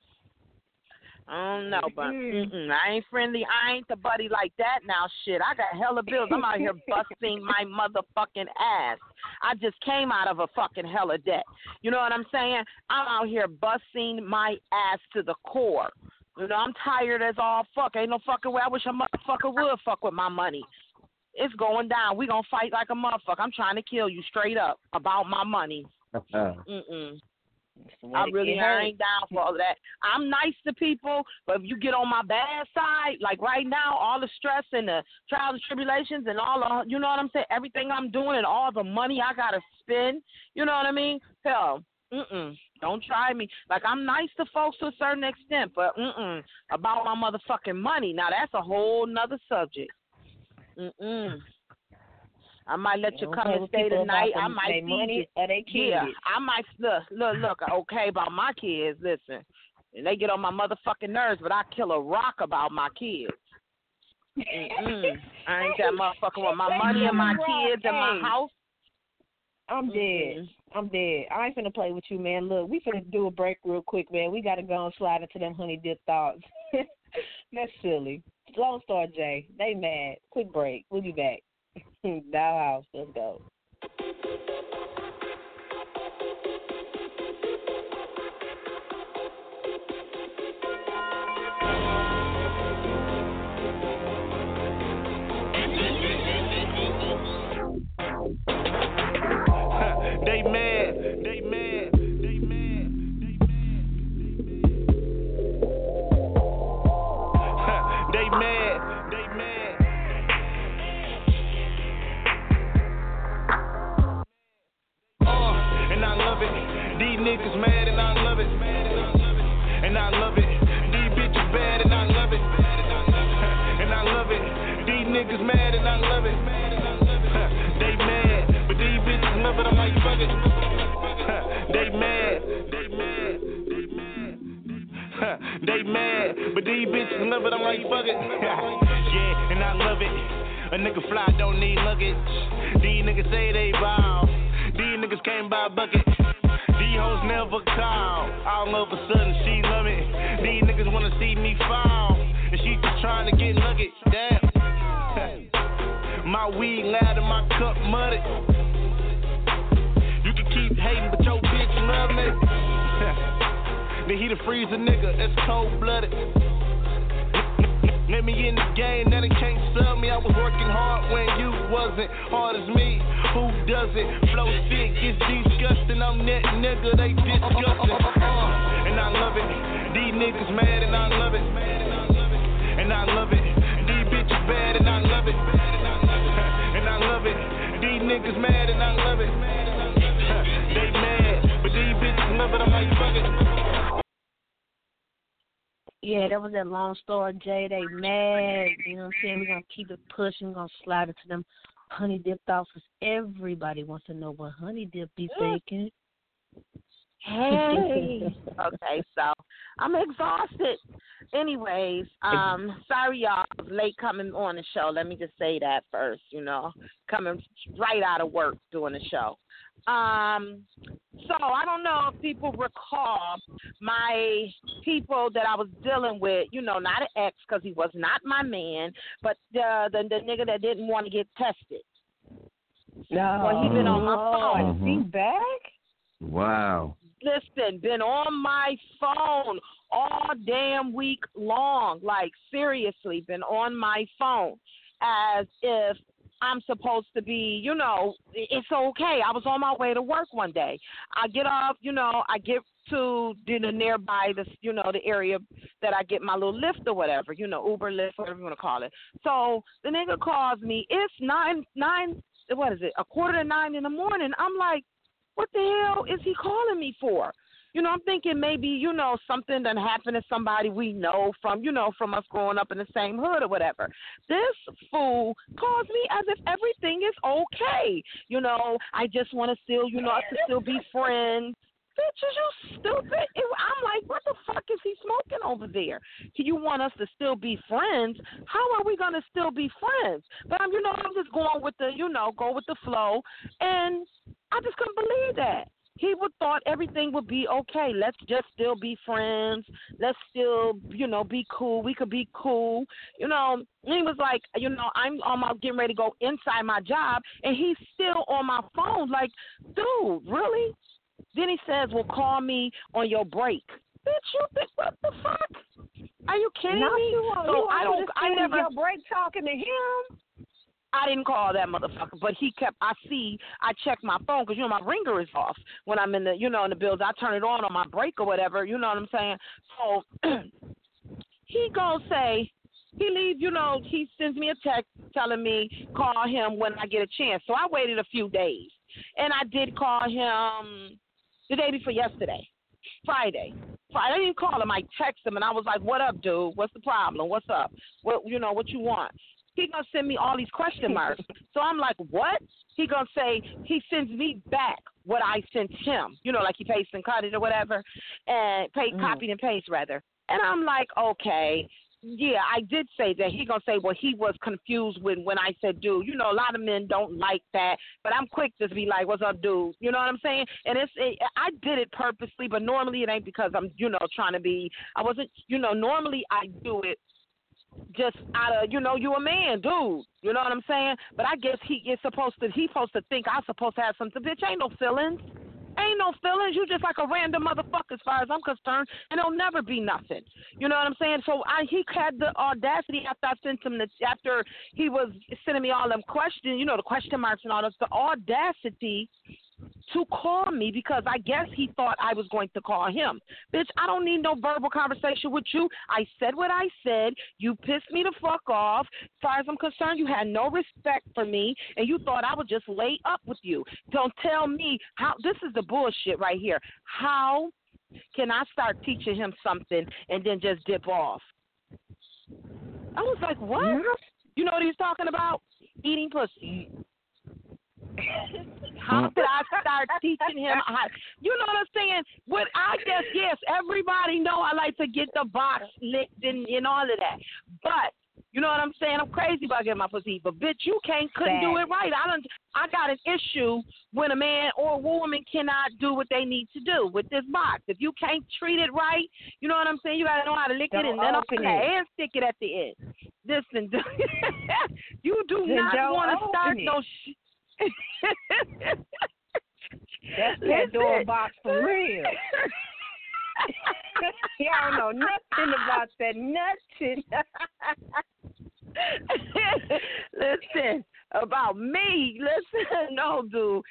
I don't know, but mm-mm, I ain't friendly. I ain't the buddy like that now. Shit, I got hella bills. I'm out here busting my motherfucking ass. I just came out of a fucking hella debt. You know what I'm saying? I'm out here busting my ass to the core. You know, I'm tired as all fuck. Ain't no fucking way. I wish a motherfucker would fuck with my money. It's going down. We gonna fight like a motherfucker. I'm trying to kill you straight up about my money. Mm-mm. I really I ain't down for all of that. I'm nice to people, but if you get on my bad side, like right now, all the stress and the trials and tribulations and all the, you know what I'm saying, everything I'm doing and all the money I got to spend, you know what I mean? Hell, mm-mm, don't try me. Like, I'm nice to folks to a certain extent, but mm-mm, about my motherfucking money. Now, that's a whole nother subject. Mm-mm. I might let you okay, come and stay tonight. I might feed money you. Or they kids. Yeah, I might look, look, look. Okay, about my kids. Listen, and they get on my motherfucking nerves, but I kill a rock about my kids. Mm-mm. I ain't that motherfucker with my money and my kids and my house. I'm dead. Mm-hmm. I'm dead. I ain't finna play with you, man. Look, we finna do a break real quick, man. We gotta go and slide into them honey dip thoughts. That's silly. Lone Star J, they mad. Quick break. We'll be back. Dollhouse, let's go. They mad, they mad, they mad, they mad. They mad, they mad. Uh, and I love it. These niggas mad and I love it. And I love it. These bitches bad and I love it. And I love it. These niggas mad and I love it. They mad, but these bitches love it. I'm like, fuck it. They mad, they mad, they mad. They mad, but these bitches love it. I'm like, fuck it. Yeah, and I love it. A nigga fly don't need luggage. These niggas say they bow. These niggas came by a bucket. These hoes never call. All of a sudden she love it. These niggas wanna see me fall, and she just trying to get luggage. Damn. My weed loud and my cup muddy. You can keep hating, but your bitch love me. Then he to freeze a nigga, that's cold-blooded. Let me in the game, now they can't sell me. I was working hard when you wasn't hard as me. Who does it? Flow sick, it's disgusting. I'm that nigga, they disgusting. Uh, and I love it. These niggas mad and I love it. And I love it. These bitches bad and I love it. And I love it. These niggas mad and I love it. They mad, but these bitches love it. I'm like, fuck it. Yeah, that was that Lone Star J. They mad. You know what I'm saying? We're going to keep it pushing. We're going to slide into them honey dip offers. Everybody wants to know what honey dip be thinking. Hey. Okay, so I'm exhausted. Anyways, um, sorry y'all, I was late coming on the show. Let me just say that first, you know, coming right out of work doing the show. Um, so I don't know if people recall my people that I was dealing with, you know, not an ex because he was not my man, but the, the the nigga that didn't want to get tested. No. Well, he been on my phone. Is he back? Wow. Listen, been on my phone all damn week long. Like, seriously, been on my phone as if I'm supposed to be, you know, it's okay. I was on my way to work one day. I get off, you know, I get to the nearby, the, you know, the area that I get my little lift or whatever, you know, Uber, Lyft, whatever you want to call it. So the nigga calls me. It's nine, nine, what is it, a quarter to nine in the morning. I'm like, what the hell is he calling me for? You know, I'm thinking maybe, you know, something that happened to somebody we know from, you know, from us growing up in the same hood or whatever. This fool calls me as if everything is okay. You know, I just want to still, you know, us to still be friends. Bitch, is you stupid? I'm like, what the fuck is he smoking over there? Do you want us to still be friends? How are we going to still be friends? But, I'm, you know, I'm just going with the, you know, go with the flow. And I just couldn't believe that. He would thought everything would be okay. Let's just still be friends. Let's still, you know, be cool. We could be cool. You know, and he was like, you know, I'm almost getting ready to go inside my job, and he's still on my phone. Like, dude, really? Then he says, well, call me on your break. Bitch, you think, what the fuck? Are you kidding Not me? You want, so you I don't, I never. Your break talking to him? I didn't call that motherfucker, but he kept, I see, I check my phone because, you know, my ringer is off when I'm in the, you know, in the building. I turn it on on my break or whatever, you know what I'm saying? So he gonna say, he leave, you know, he sends me a text telling me call him when I get a chance. So I waited a few days, and I did call him the day before yesterday, Friday. Friday. I didn't call him. I texted him, and I was like, what up, dude? What's the problem? What's up? What, you know, what you want? He gonna send me all these question marks. So I'm like, what? He gonna say, he sends me back what I sent him. You know, like he pasted and cut it or whatever, and pay, mm. copied and paste rather. And I'm like, okay. yeah, I did say that. He gonna say, well, he was confused when when I said, dude. You know, a lot of men don't like that, but I'm quick to be like, what's up, dude? You know what I'm saying? And it's it, I did it purposely, but normally it ain't because I'm, you know, trying to be. I wasn't, you know, normally I do it just out of, you know, you a man, dude. You know what I'm saying? But I guess he is supposed to. He's supposed to think I'm supposed to have something. Bitch, ain't no feelings. Ain't no feelings. You just like a random motherfucker as far as I'm concerned, and it'll never be nothing. You know what I'm saying? So I, he had the audacity after I sent him the, after he was sending me all them questions, you know, the question marks and all this, the audacity to call me because I guess he thought I was going to call him. Bitch, I don't need no verbal conversation with you. I said what I said. You pissed me the fuck off. As far as I'm concerned, you had no respect for me, and you thought I would just lay up with you. Don't tell me how. This is the bullshit right here. How can I start teaching him something and then just dip off? I was like, what? You know what he's talking about? Eating pussy. How could I start teaching him how? You know what I'm saying? What I guess, yes, everybody know I like to get the box licked and, and all of that. But you know what I'm saying? I'm crazy about getting my pussy, but bitch, you can't couldn't do it right. I don't. I got an issue when a man or a woman cannot do what they need to do with this box. If you can't treat it right, you know what I'm saying? You gotta know how to lick don't it and then open it and stick it at the end. Listen, you do then not want to start it. no shit. That's that door box for real. Y'all know nothing about that. Nothing. Listen, about me. Listen, no, dude.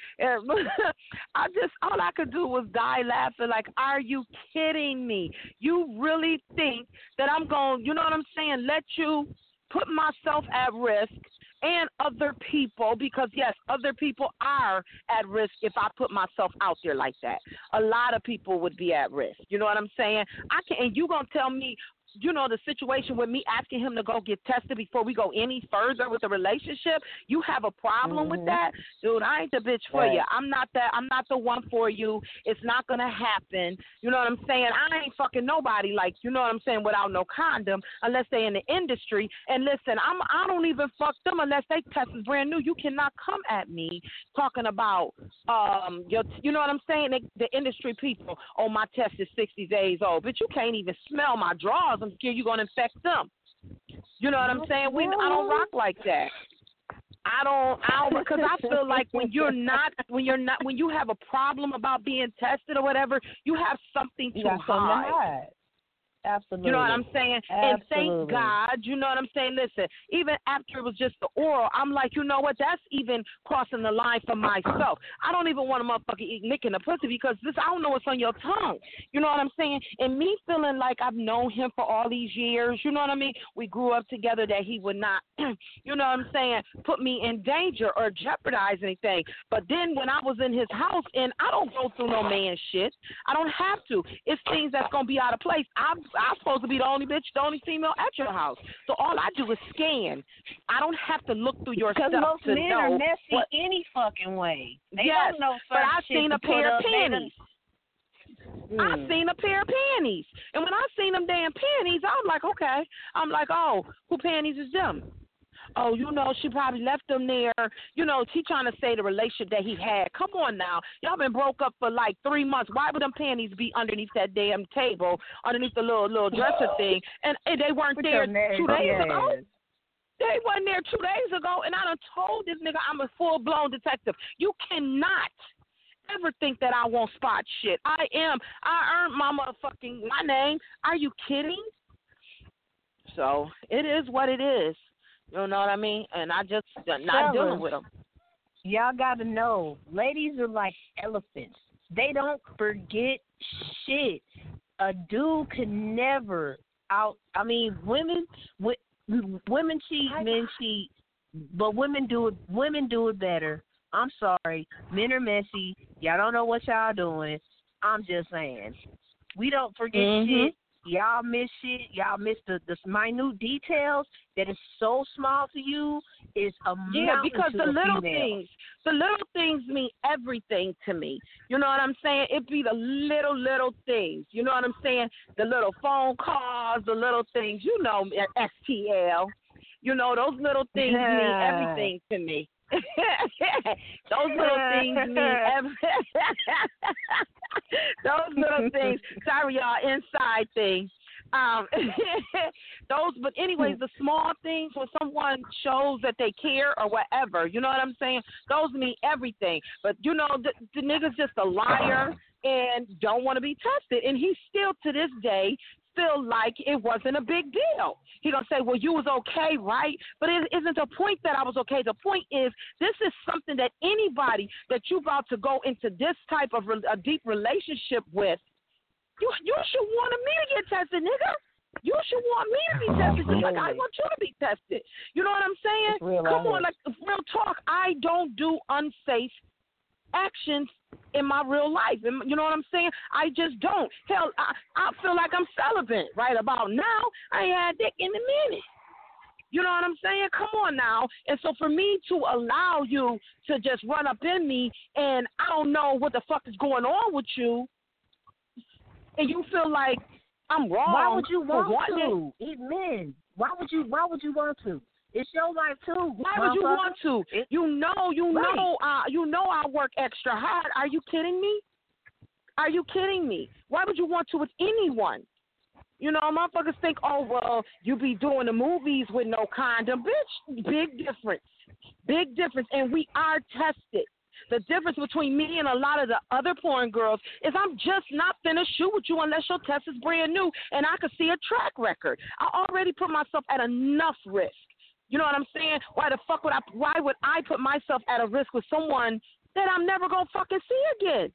I just, all I could do was die laughing. Like, are you kidding me? You really think that I'm going, you know what I'm saying, let you put myself at risk and other people, because, yes, other people are at risk if I put myself out there like that. A lot of people would be at risk. You know what I'm saying? I can, and you going to tell me, you know, the situation with me asking him to go get tested before we go any further with the relationship, you have a problem mm-hmm. with that? Dude, I ain't the bitch for right. you. I'm not that. I'm not the one for you. It's not going to happen. You know what I'm saying? I ain't fucking nobody, like, you know what I'm saying, without no condom unless they in the industry. And listen, I'm, I don't even fuck them unless they test is brand new. You cannot come at me talking about, um, your, you know what I'm saying, the, the industry people, oh, my test is sixty days old. But you can't even smell my drawers. I'm scared you're going to infect them. You know what I'm saying? We, I don't rock like that. I don't, I don't, because I feel like when you're not, when you're not, when you have a problem about being tested or whatever, you have something to hide. Absolutely. You know what I'm saying? Absolutely. And thank God, you know what I'm saying? Listen, even after it was just the oral, I'm like, you know what? That's even crossing the line for myself. I don't even want a motherfucker eat licking a pussy because this, I don't know what's on your tongue. You know what I'm saying? And me feeling like I've known him for all these years, you know what I mean? We grew up together, that he would not, you know what I'm saying, put me in danger or jeopardize anything. But then when I was in his house, and I don't go through no man shit. I don't have to. It's things that's going to be out of place. I'm I'm supposed to be the only bitch, the only female at your house. So all I do is scan. I don't have to look through your stuff to know. Because most men are messy what, any fucking way. They yes, don't know but I've seen a pair of panties. Mm. I've seen a pair of panties. And when I seen them damn panties, I'm like, okay. I'm like, oh, who panties is them? Oh, you know, she probably left them there. You know, she trying to say the relationship that he had. Come on now. Y'all been broke up for like three months. Why would them panties be underneath that damn table, underneath the little little dresser thing? And, and they weren't there two days yes. ago. They wasn't there two days ago. And I done told this nigga I'm a full-blown detective. You cannot ever think that I won't spot shit. I am. I earned my motherfucking, my name. Are you kidding? So it is what it is. You know what I mean? And I just not Fellas, dealing with them. Y'all got to know, ladies are like elephants. They don't forget shit. A dude can never out. I mean, women, women cheat, men cheat, but women do it. Women do it better. I'm sorry, men are messy. Y'all don't know what y'all doing. I'm just saying, we don't forget mm-hmm. shit. y'all miss shit. Y'all miss the, the minute details that is so small to you is a Yeah, mountain because to the a little female. things, the little things mean everything to me. You know what I'm saying? It be the little, little things. You know what I'm saying? The little phone calls, the little things. You know, S T L. You know, those little things mean everything to me. Those little things mean every. Those little things. Sorry, y'all. Inside things. Um, those, but anyways, the small things when someone shows that they care or whatever, you know what I'm saying? Those mean everything. But you know, the, the nigga's just a liar and don't want to be tested, and he still to this day feel like it wasn't a big deal. He gonna say, "Well, you was okay, right?" But it isn't the point that I was okay. The point is, this is something that anybody that you about to go into this type of re- a deep relationship with. You you should want me to get tested, nigga. You should want me to be tested just like I want you to be tested. You know what I'm saying? Come on, like real talk. I don't do unsafe actions in my real life. And you know what I'm saying? I just don't. Hell, I, I feel like I'm celibate right about now. I ain't had dick in a minute. You know what I'm saying? Come on now. And so for me to allow you to just run up in me and I don't know what the fuck is going on with you, and you feel like I'm wrong. Why would you want to? Eat men. Why would you? Why would you want to? It's your life too. Why would you want to? It, you know, you right. know, uh, you know, I work extra hard. Are you kidding me? Are you kidding me? Why would you want to with anyone? You know, motherfuckers think, oh well, you be doing the movies with no condom, bitch. Big difference. Big difference, and we are tested. The difference between me and a lot of the other porn girls is I'm just not finna shoot with you unless your test is brand new and I can see a track record. I already put myself at enough risk. You know what I'm saying? Why the fuck would I? Why would I put myself at a risk with someone that I'm never gonna fucking see again?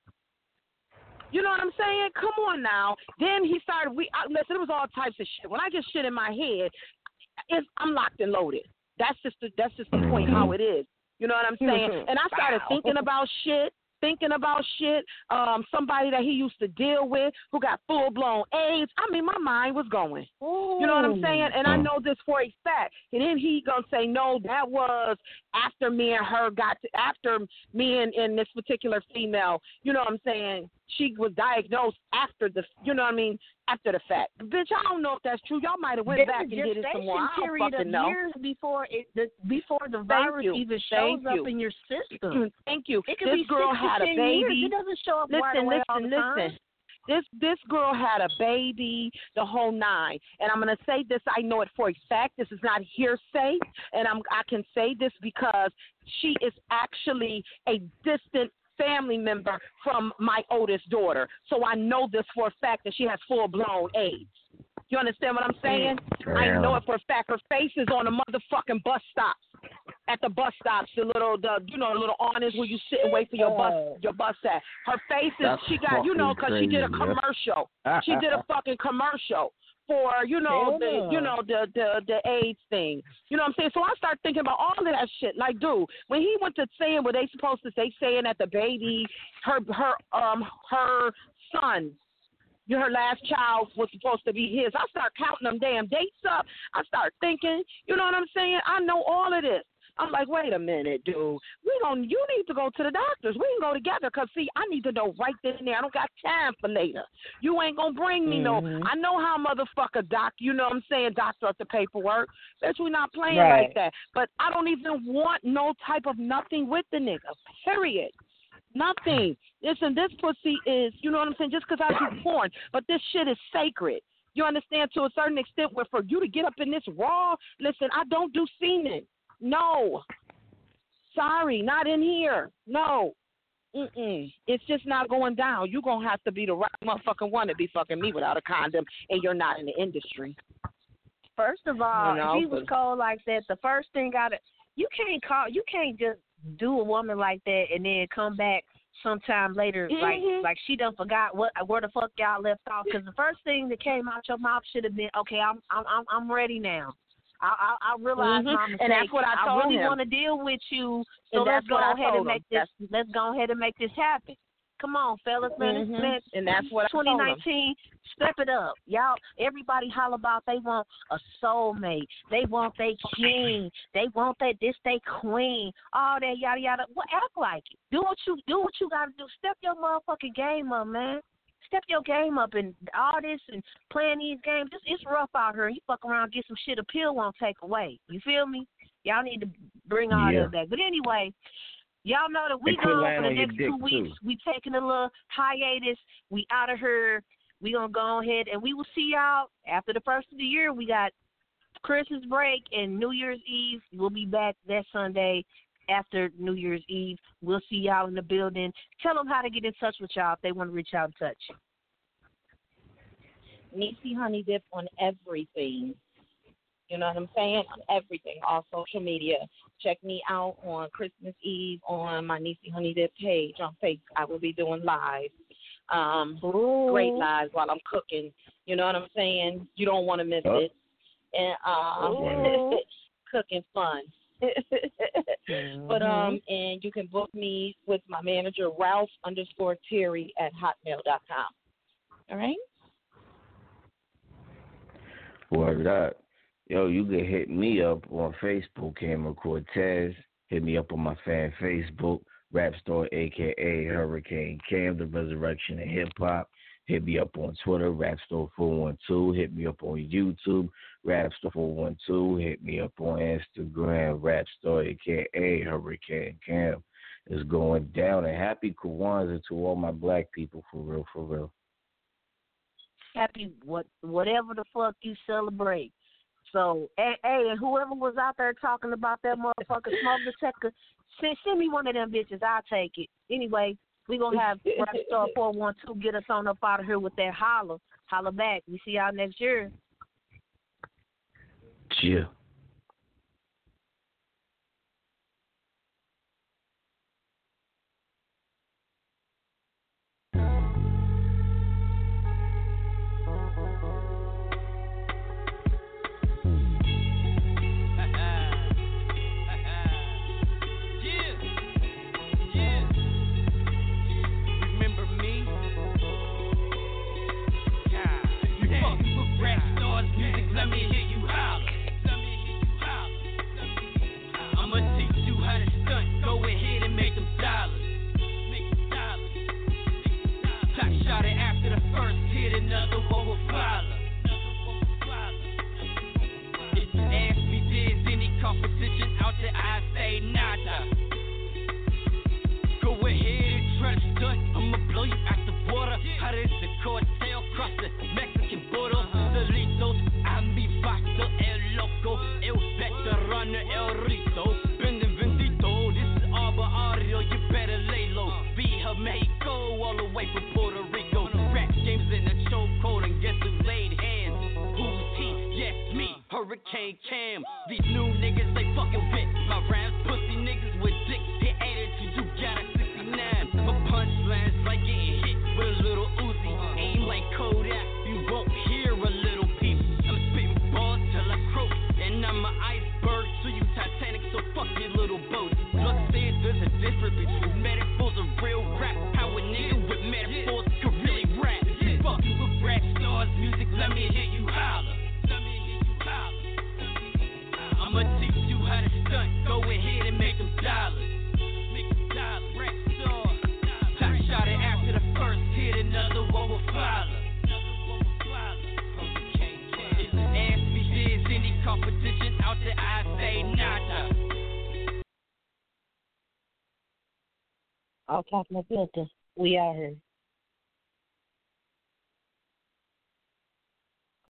You know what I'm saying? Come on now. Then he started. We I, listen. It was all types of shit. When I get shit in my head, it's, I'm locked and loaded. That's just the, that's just the point how it is. You know what I'm saying? And I started wow. thinking about shit, thinking about shit. Um, somebody that he used to deal with who got full blown AIDS. I mean, my mind was going. Ooh. You know what I'm saying? And I know this for a fact. And then he gonna say, no, that was after me and her got to, after me and, and this particular female. You know what I'm saying? She was diagnosed after the, you know what I mean, after the fact. Bitch, I don't know if that's true. Y'all might have went There's back and did it some more. I don't period fucking of know. Years before it, the, before the virus even shows Thank up you. in your system. Thank you. It could this be girl six had to a ten baby. Years. It doesn't show up listen, right away listen, all the time. listen. This this girl had a baby, the whole nine. And I'm gonna say this. I know it for a fact. This is not hearsay, and I'm I can say this because she is actually a distant family member from my oldest daughter. So I know this for a fact that she has full-blown AIDS. You understand what I'm saying? Yeah. I know it for a fact. Her face is on the motherfucking bus stops. At the bus stops, the little, the you know, the little awnings where you sit and wait for your bus, your bus at. Her face is, That's she got, you know, because she did a commercial. She did a fucking commercial for, you know, the, you know, the, the, the AIDS thing. You know what I'm saying? So I start thinking about all of that shit. Like, dude, when he went to saying what they supposed to say, saying that the baby, her, her, um, her son, her last child was supposed to be his. I start counting them damn dates up. I start thinking, you know what I'm saying? I know all of this. I'm like, wait a minute, dude. We don't. You need to go to the doctors. We can go together because, see, I need to know right then and there. I don't got time for later. You ain't going to bring me mm-hmm. no. I know how motherfucker doc, you know what I'm saying, doctor up the paperwork. Bitch, we not playing right. like that. But I don't even want no type of nothing with the nigga, period. Nothing. Listen, this pussy is, you know what I'm saying, just because I do porn, but this shit is sacred. You understand, to a certain extent, where for you to get up in this raw, listen, I don't do semen. No. Sorry, not in here. No. Mm-mm. It's just not going down. You're going to have to be the right motherfucking one to be fucking me without a condom, and you're not in the industry. First of all, you know, if he was cold like that, the first thing I you can't call, you can't just do a woman like that and then come back sometime later mm-hmm. like like she done forgot what where the fuck y'all left off. Because the first thing that came out your mouth should have been, okay, I'm I'm I'm ready now. I I, I realize mm-hmm. my mistake. And that's what I told I really him. want to deal with you, so and let's that's go what I ahead told and make him. this. That's, let's go ahead and make this happen. Come on, fellas, man. Mm-hmm. man and that's what twenty nineteen, step it up. Y'all, everybody holler about they want a soulmate. They want they king. They want that this they queen. All that yada yada. Well, act like it. Do what you do what you gotta do. Step your motherfucking game up, man. Step your game up and all this and playing these games. It's, it's rough out here. You fuck around, get some shit a pill won't take away. You feel me? Y'all need to bring all yeah. that back. But anyway, y'all know that we And quit gone lying for the on your next dick, two weeks. too. We taking a little hiatus. We out of here. We gonna go ahead and we will see y'all after the first of the year. We got Christmas break and New Year's Eve. We'll be back that Sunday after New Year's Eve. We'll see y'all in the building. Tell them how to get in touch with y'all if they want to reach out and touch. Niecy Honey Dip on everything. You know what I'm saying? On everything, all social media. Check me out on Christmas Eve on my Niecy Honey Dip page on Facebook. I will be doing live. Um, great lives while I'm cooking. You know what I'm saying? You don't want to miss oh. it. And um, cooking fun. mm-hmm. But um, and you can book me with my manager Ralph underscore Terry at hotmail dot com. All right. Word up. Yo, you can hit me up on Facebook, Cameron Cortez. Hit me up on my fan Facebook, Rap Star, a k a. Hurricane Cam, The Resurrection of Hip Hop. Hit me up on Twitter, Rapstar four one two. Hit me up on YouTube, Rapstar four one two. Hit me up on Instagram, Rapstar, a k a. Hurricane Cam. It's going down. And happy Kwanzaa to all my black people, for real, for real. Happy what whatever the fuck you celebrate. So, hey, hey, and whoever was out there talking about that motherfucker smoke detector, send, send me one of them bitches. I'll take it. Anyway, we going to have Rapstar four one two get us on up out of here with that holler. Holler back. We see y'all next year. Yeah. Let me hear you holler. Let me hear you holler. I'ma teach you how to stunt. Go ahead and make them dollars. Make them dollars. Top shot it after the first hit, another one will follow. If you ask me, there's any competition out there, I say nada. Go ahead and try to stunt. I'ma blow you out the water. How does the cartel cross the Mexican border? Delitos. Mi vato, el loco, el veterano, el rito. Benvenuto, this is Arbor Audio, you better lay low. Via Mexico, all the way from Puerto Rico. Rap games in the chokehold, and guess who laid hands? Who's he? Yes, me, Hurricane Cam. These new niggas, they fucking with my rhymes. Pussy niggas with dicks, hit attitude, you got a sixty-nine. My punchlines like getting hit with a little Uzi. Aim like Kodak, you won't hear a little peep. Till I croak, and I'm an iceberg to you Titanic, so fuck your little boat. Look, said there's a difference between metaphors and real rap. How a nigga with metaphors could really rap. You fucking with rap stars, music, let me hear you holler. Let me hear you holler. I'ma teach you how to stunt. Go ahead and make them dollars. Make them dollars. Rap stars. Top shot it after the first hit, another one will follow. Any competition out there, I say nada. I'll talk my filter. We out here.